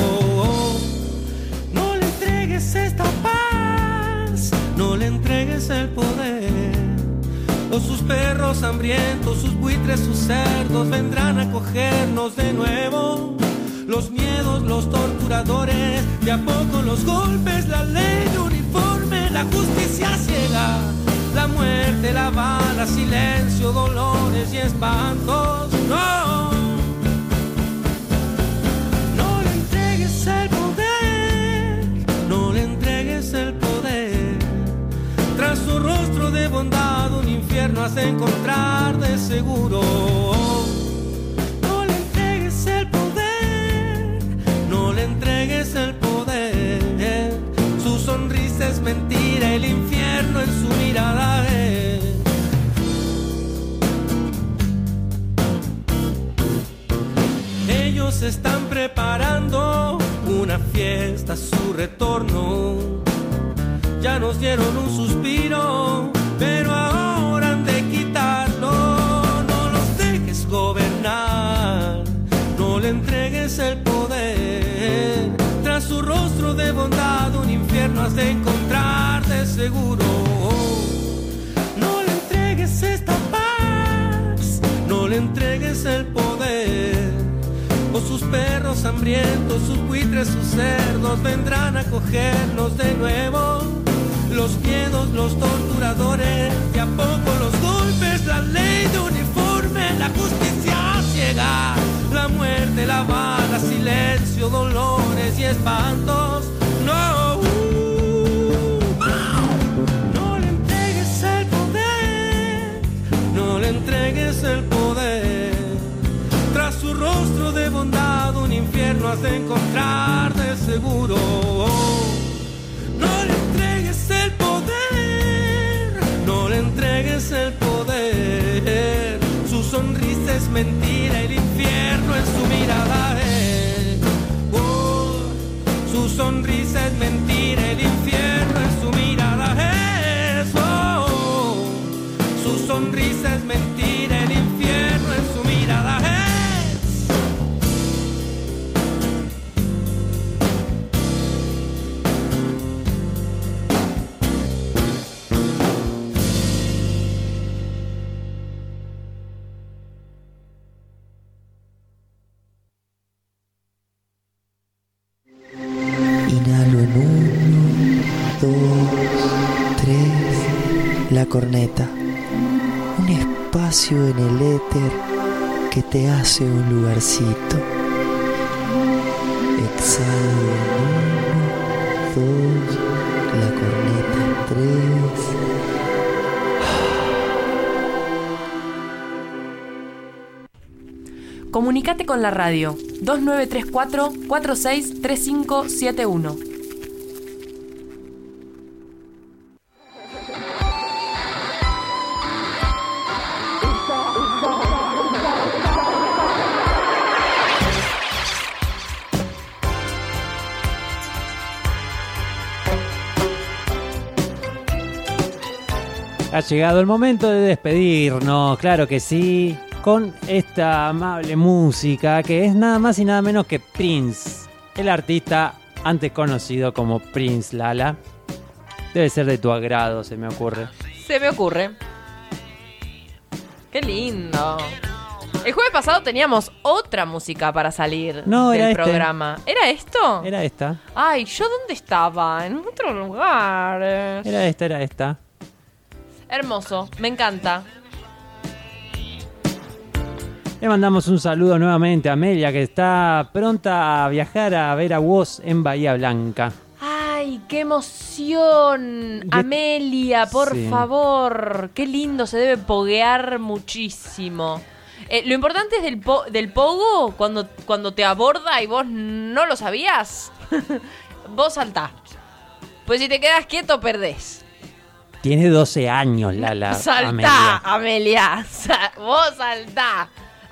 No le entregues esta paz, no le entregues el poder. O sus perros hambrientos, sus buitres, sus cerdos vendrán a cogernos de nuevo. Los miedos, los torturadores, de a poco los golpes, la ley uniforme, la justicia ciega. La muerte, la bala, silencio, dolores y espantos. No, no le entregues el poder, no le entregues el poder. Tras su rostro de bondad un infierno has de encontrar de seguro. No le entregues el poder, no le entregues el poder. Su sonrisa es mentira, el infierno en su mirada es. Ellos están preparando una fiesta a su retorno. Ya nos dieron un suspiro, pero ahora han de quitarlo. No los dejes gobernar, no le entregues el poder. Tras su rostro de bondad un infierno has de encontrar de seguro. No le entregues esta paz, no le entregues el poder. O sus perros hambrientos, sus buitres, sus cerdos vendrán a cogernos de nuevo. Los miedos, los torturadores, de a poco los golpes, la ley de uniforme, la justicia ciega. La muerte, la bala, silencio, dolores y espantos. No, no le entregues el poder, no le entregues el poder. Tras su rostro de bondad un infierno has de encontrar de seguro. No le entregues el poder, no le entregues el poder. Su sonrisa es mentira, el infierno en su mirada es. Su sonrisa es mentira, el infierno es su mirada. Eso, su sonrisa es mentira, el infierno es su mirada. Inhalo en 1, 2, 3, la corneta. Un espacio en el éter que te hace un lugarcito. Exhalo en 1, 2, la corneta 3. Comunicate con la radio 2934 463571. Ha llegado el momento de despedirnos, claro que sí, con esta amable música que es nada más y nada menos que Prince, el artista antes conocido como Prince, Lala. Debe ser de tu agrado, se me ocurre. Se me ocurre. Qué lindo. El jueves pasado teníamos otra música para salir del programa. ¿Era esto? Era esta. Ay, ¿yo dónde estaba? En otro lugar. Era esta. Hermoso, me encanta. Le mandamos un saludo nuevamente a Amelia, que está pronta a viajar a ver a Woz en Bahía Blanca. ¡Ay, qué emoción! Amelia, por favor. Qué lindo, se debe poguear muchísimo. Lo importante es del pogo, cuando te aborda y vos no lo sabías, vos saltá. Pues si te quedas quieto, perdés. Tiene 12 años, Lala. Saltá, Amelia. Vos saltá.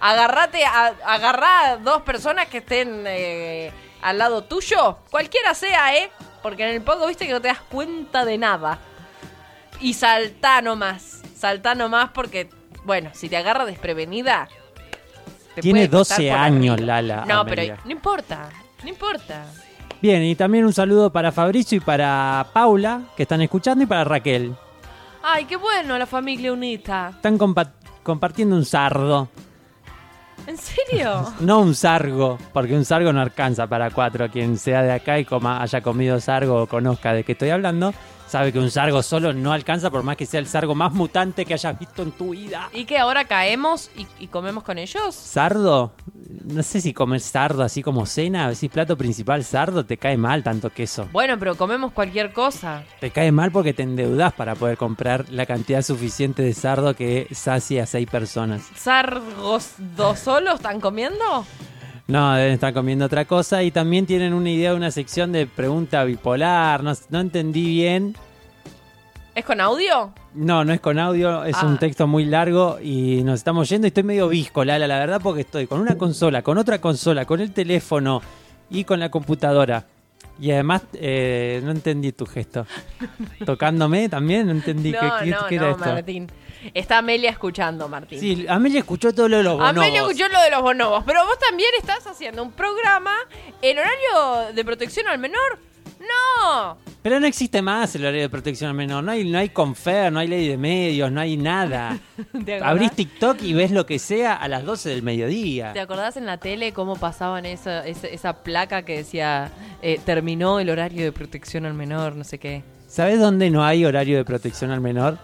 Agarrá 2 personas que estén al lado tuyo. Cualquiera sea, porque en el poco viste que no te das cuenta de nada. Y saltá nomás. Saltá nomás porque, bueno, si te agarra desprevenida... Tiene 12 años, Lala. No, Amelia. pero no importa. No importa. Bien, y también un saludo para Fabricio y para Paula, que están escuchando, y para Raquel. Ay, qué bueno, la familia unita. Están compartiendo un sardo. ¿En serio? No un sargo, porque un sargo no alcanza para 4. Quien sea de acá y haya comido sargo o conozca de qué estoy hablando, sabe que un sargo solo no alcanza, por más que sea el sargo más mutante que hayas visto en tu vida. ¿Y que ahora caemos y comemos con ellos? ¿Sardo? No sé si comer sardo así como cena, si plato principal sardo, te cae mal tanto queso. Bueno, pero comemos cualquier cosa. Te cae mal porque te endeudás para poder comprar la cantidad suficiente de sardo que sacie a 6 personas. ¿Sargos dos solos están comiendo? No, deben estar comiendo otra cosa. Y también tienen una idea de una sección de pregunta bipolar. No entendí bien. ¿Es con audio? No, no es con audio. Es un texto muy largo y nos estamos yendo. Y estoy medio visco, Lala, la verdad, porque estoy con una consola, con otra consola, con el teléfono y con la computadora. Y además, no entendí tu gesto. ¿Tocándome también? No entendí qué era esto. Martín. Está Amelia escuchando, Martín. Sí, Amelia escuchó todo lo de los bonobos. Amelia escuchó lo de los bonobos. Pero vos también estás haciendo un programa en horario de protección al menor. ¡No! Pero no existe más el horario de protección al menor. No hay Confer, no hay ley de medios, no hay nada. Abrís TikTok y ves lo que sea a las 12 del mediodía. ¿Te acordás en la tele cómo pasaban esa placa que decía terminó el horario de protección al menor, no sé qué? ¿Sabés dónde no hay horario de protección al menor?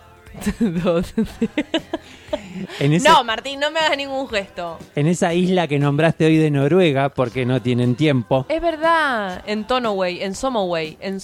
No, Martín, no me hagas ningún gesto. En esa isla que nombraste hoy de Noruega, porque no tienen tiempo. Es verdad, en Tonoway, en Somoway, en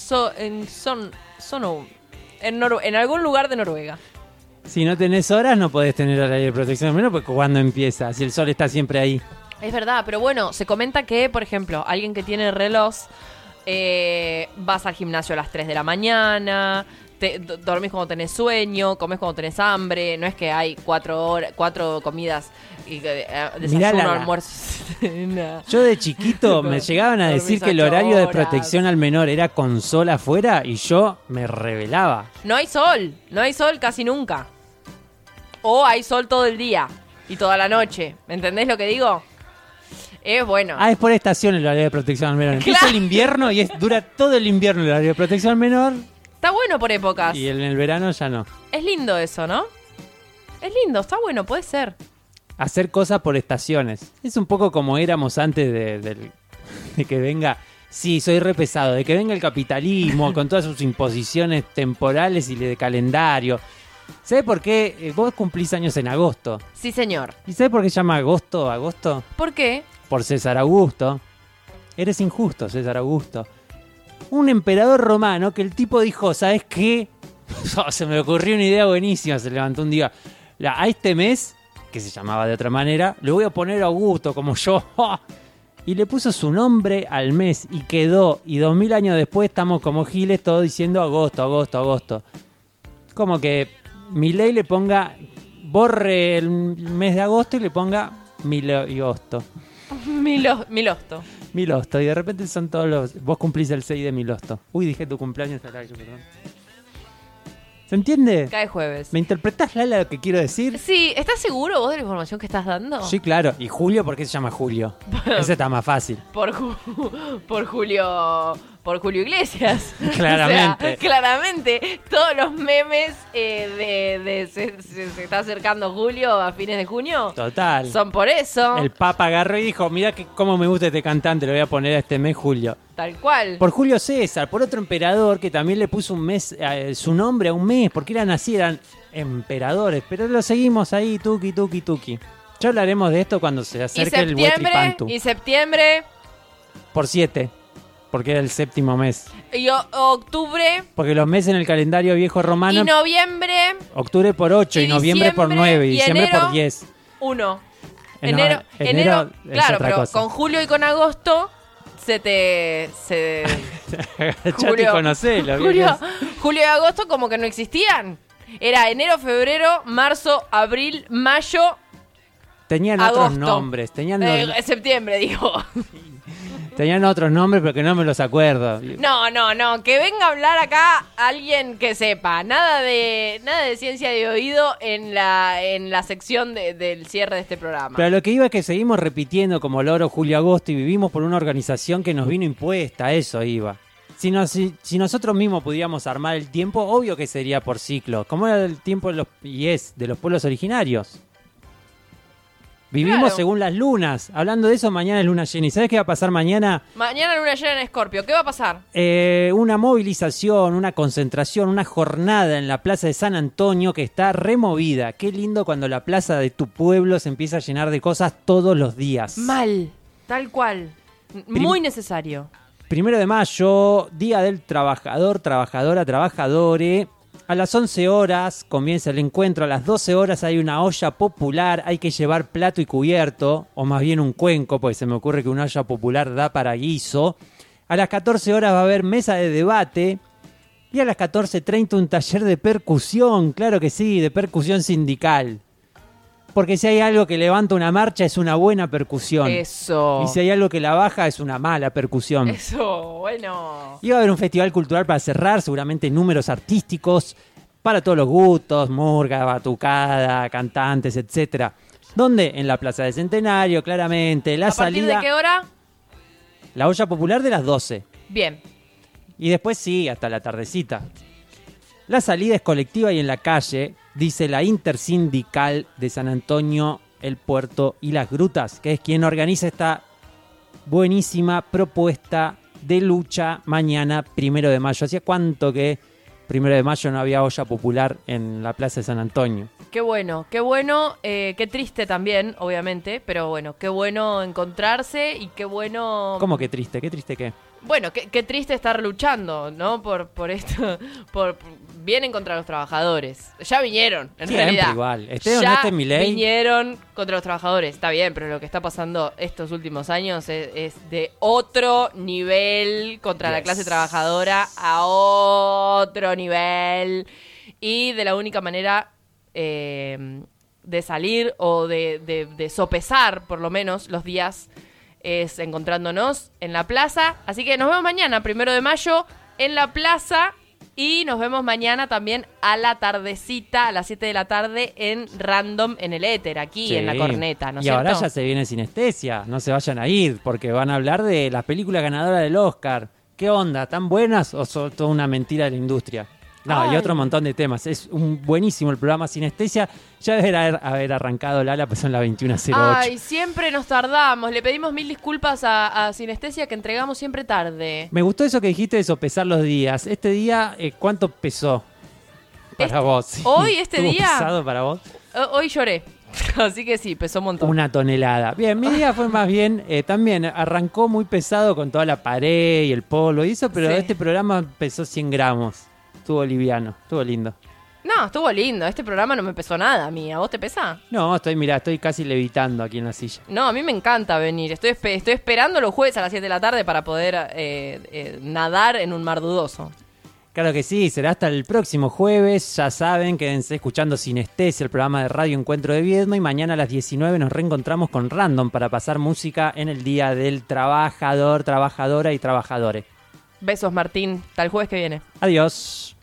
algún lugar de Noruega. Si no tenés horas, no podés tener horario de protección al menor, porque cuando empieza, si el sol está siempre ahí. Es verdad, pero bueno, se comenta que, por ejemplo, alguien que tiene reloj, vas al gimnasio a las 3 de la mañana, dormís cuando tenés sueño, comés cuando tenés hambre, no es que hay 4 comidas, y desayuno, almuerzo. No. Yo de chiquito me llegaban a decir que el horario de protección al menor era con sol afuera y yo me rebelaba. No hay sol casi nunca. O hay sol todo el día y toda la noche. ¿Me entendés lo que digo? Es bueno. Es por estación el horario de protección al menor. Empieza el invierno y dura todo el invierno el horario de protección al menor. Está bueno por épocas. Y en el verano ya no. Es lindo eso, ¿no? Es lindo, está bueno, puede ser. Hacer cosas por estaciones. Es un poco como éramos antes de que venga... Sí, soy re pesado. De que venga el capitalismo con todas sus imposiciones temporales y de calendario. ¿Sabes por qué? Vos cumplís años en agosto. Sí, señor. ¿Y sabes por qué se llama agosto? ¿Por qué? Por César Augusto. Eres injusto, César Augusto. Un emperador romano que el tipo dijo, ¿sabes qué? Se me ocurrió una idea buenísima, se levantó un día. A este mes, que se llamaba de otra manera, le voy a poner Augusto como yo. Y le puso su nombre al mes y quedó. Y 2000 años después estamos como giles todos diciendo agosto. Como que Milei le ponga, borre el mes de agosto y le ponga Milosto. Milosto, y de repente son todos los... Vos cumplís el 6 de Milosto. Uy, dije tu cumpleaños al aire, perdón. ¿Se entiende? Cae jueves. ¿Me interpretás, Lala, lo que quiero decir? Sí, ¿estás seguro vos de la información que estás dando? Sí, claro. ¿Y Julio por qué se llama Julio? Ese está más fácil. Por Julio Iglesias. Claramente. O sea, claramente, todos los memes se está acercando Julio a fines de junio. Total. Son por eso. El Papa agarró y dijo, mirá cómo me gusta este cantante, le voy a poner a este mes Julio. Tal cual. Por Julio César, por otro emperador que también le puso un mes, su nombre a un mes, porque eran así, eran emperadores. Pero lo seguimos ahí, tuki. Ya hablaremos de esto cuando se acerque el Huetripantu. Y septiembre. Por 7. Porque era el séptimo mes. Y octubre. Porque los meses en el calendario viejo romano... Y noviembre. Octubre por 8 y noviembre por 9 y diciembre por 10. 1. Enero claro, pero cosa. Con julio y con agosto Julio, te conocelo. Julio y agosto como que no existían. Era enero, febrero, marzo, abril, mayo... Tenían agosto. Otros nombres. Septiembre, digo. Tenían otros nombres, pero que no me los acuerdo. No. Que venga a hablar acá alguien que sepa. Nada de ciencia de oído en la sección del cierre de este programa. Pero lo que iba es que seguimos repitiendo como loro Julio Agosto y vivimos por una organización que nos vino impuesta. Eso iba. Si nosotros mismos pudiéramos armar el tiempo, obvio que sería por ciclo. Como era el tiempo de los pueblos originarios. Vivimos claro. Según las lunas. Hablando de eso, mañana es luna llena. ¿Y sabes qué va a pasar mañana? Mañana luna llena en Escorpio. ¿Qué va a pasar? Una movilización, una concentración, una jornada en la plaza de San Antonio que está removida. Qué lindo cuando la plaza de tu pueblo se empieza a llenar de cosas todos los días. Mal, tal cual. Muy necesario. 1 de mayo, Día del Trabajador, Trabajadora, Trabajadore. A las 11 horas comienza el encuentro, a las 12 horas hay una olla popular, hay que llevar plato y cubierto, o más bien un cuenco, porque se me ocurre que una olla popular da para guiso. A las 14 horas va a haber mesa de debate, y a las 14:30 un taller de percusión, claro que sí, de percusión sindical. Porque si hay algo que levanta una marcha es una buena percusión. Eso. Y si hay algo que la baja es una mala percusión. Eso, bueno. Y va a haber un festival cultural para cerrar, seguramente números artísticos para todos los gustos, murga, batucada, cantantes, etcétera. ¿Dónde? En la Plaza de Centenario, claramente. La salida. ¿A partir de qué hora? La olla popular de las 12. Bien. Y después sí, hasta la tardecita. La salida es colectiva y en la calle, dice la Intersindical de San Antonio, El Puerto y Las Grutas, que es quien organiza esta buenísima propuesta de lucha mañana, 1 de mayo. ¿Hacía cuánto que 1 de mayo no había olla popular en la Plaza de San Antonio? Qué bueno, qué triste también, obviamente, pero bueno, qué bueno encontrarse y qué bueno... ¿Cómo que triste? ¿Qué triste qué? Bueno, qué triste estar luchando, ¿no? Por esto, por vienen contra los trabajadores. Ya vinieron, en Siempre realidad. igual. Esté o no esté Milei. Vinieron contra los trabajadores. Está bien, pero lo que está pasando estos últimos años es de otro nivel contra la clase trabajadora a otro nivel. Y de la única manera de salir o de sopesar, por lo menos, los días es encontrándonos en la plaza. Así que nos vemos mañana, 1 de mayo, en la plaza. Y nos vemos mañana también a la tardecita, a las 7 de la tarde, en Random, en el éter, aquí Sí. en la corneta, ¿no es Y cierto? ahora ya se viene Sinestesia, no se vayan a ir, porque van a hablar de las películas ganadoras del Oscar. ¿Qué onda? ¿Tan buenas o son toda una mentira de la industria? No, Ay. y otro montón de temas. Es un buenísimo el programa Sinestesia. Ya debe haber arrancado Lala, pues son las 21:08. Ay, siempre nos tardamos. Le pedimos 1000 disculpas a Sinestesia, que entregamos siempre tarde. Me gustó eso que dijiste de sopesar los días. Este día, ¿cuánto pesó para vos? hoy, este ¿Estuvo día? pesado para vos? Hoy lloré. Así que sí, pesó un montón. 1 tonelada. Bien, mi día fue más bien, también arrancó muy pesado con toda la pared y el polvo y eso, pero Sí. este programa pesó 100 gramos. Estuvo liviano, estuvo lindo. No, estuvo lindo. Este programa no me pesó nada a mí. ¿A vos te pesa? No, estoy casi levitando aquí en la silla. No, a mí me encanta venir. Estoy esperando los jueves a las 7 de la tarde para poder nadar en un mar dudoso. Claro que sí, será hasta el próximo jueves. Ya saben, quédense escuchando Sinestesia, el programa de Radio Encuentro de Viedma. Y mañana a las 19 nos reencontramos con Random para pasar música en el Día del Trabajador, Trabajadora y Trabajadores. Besos, Martín. Hasta el jueves que viene. Adiós.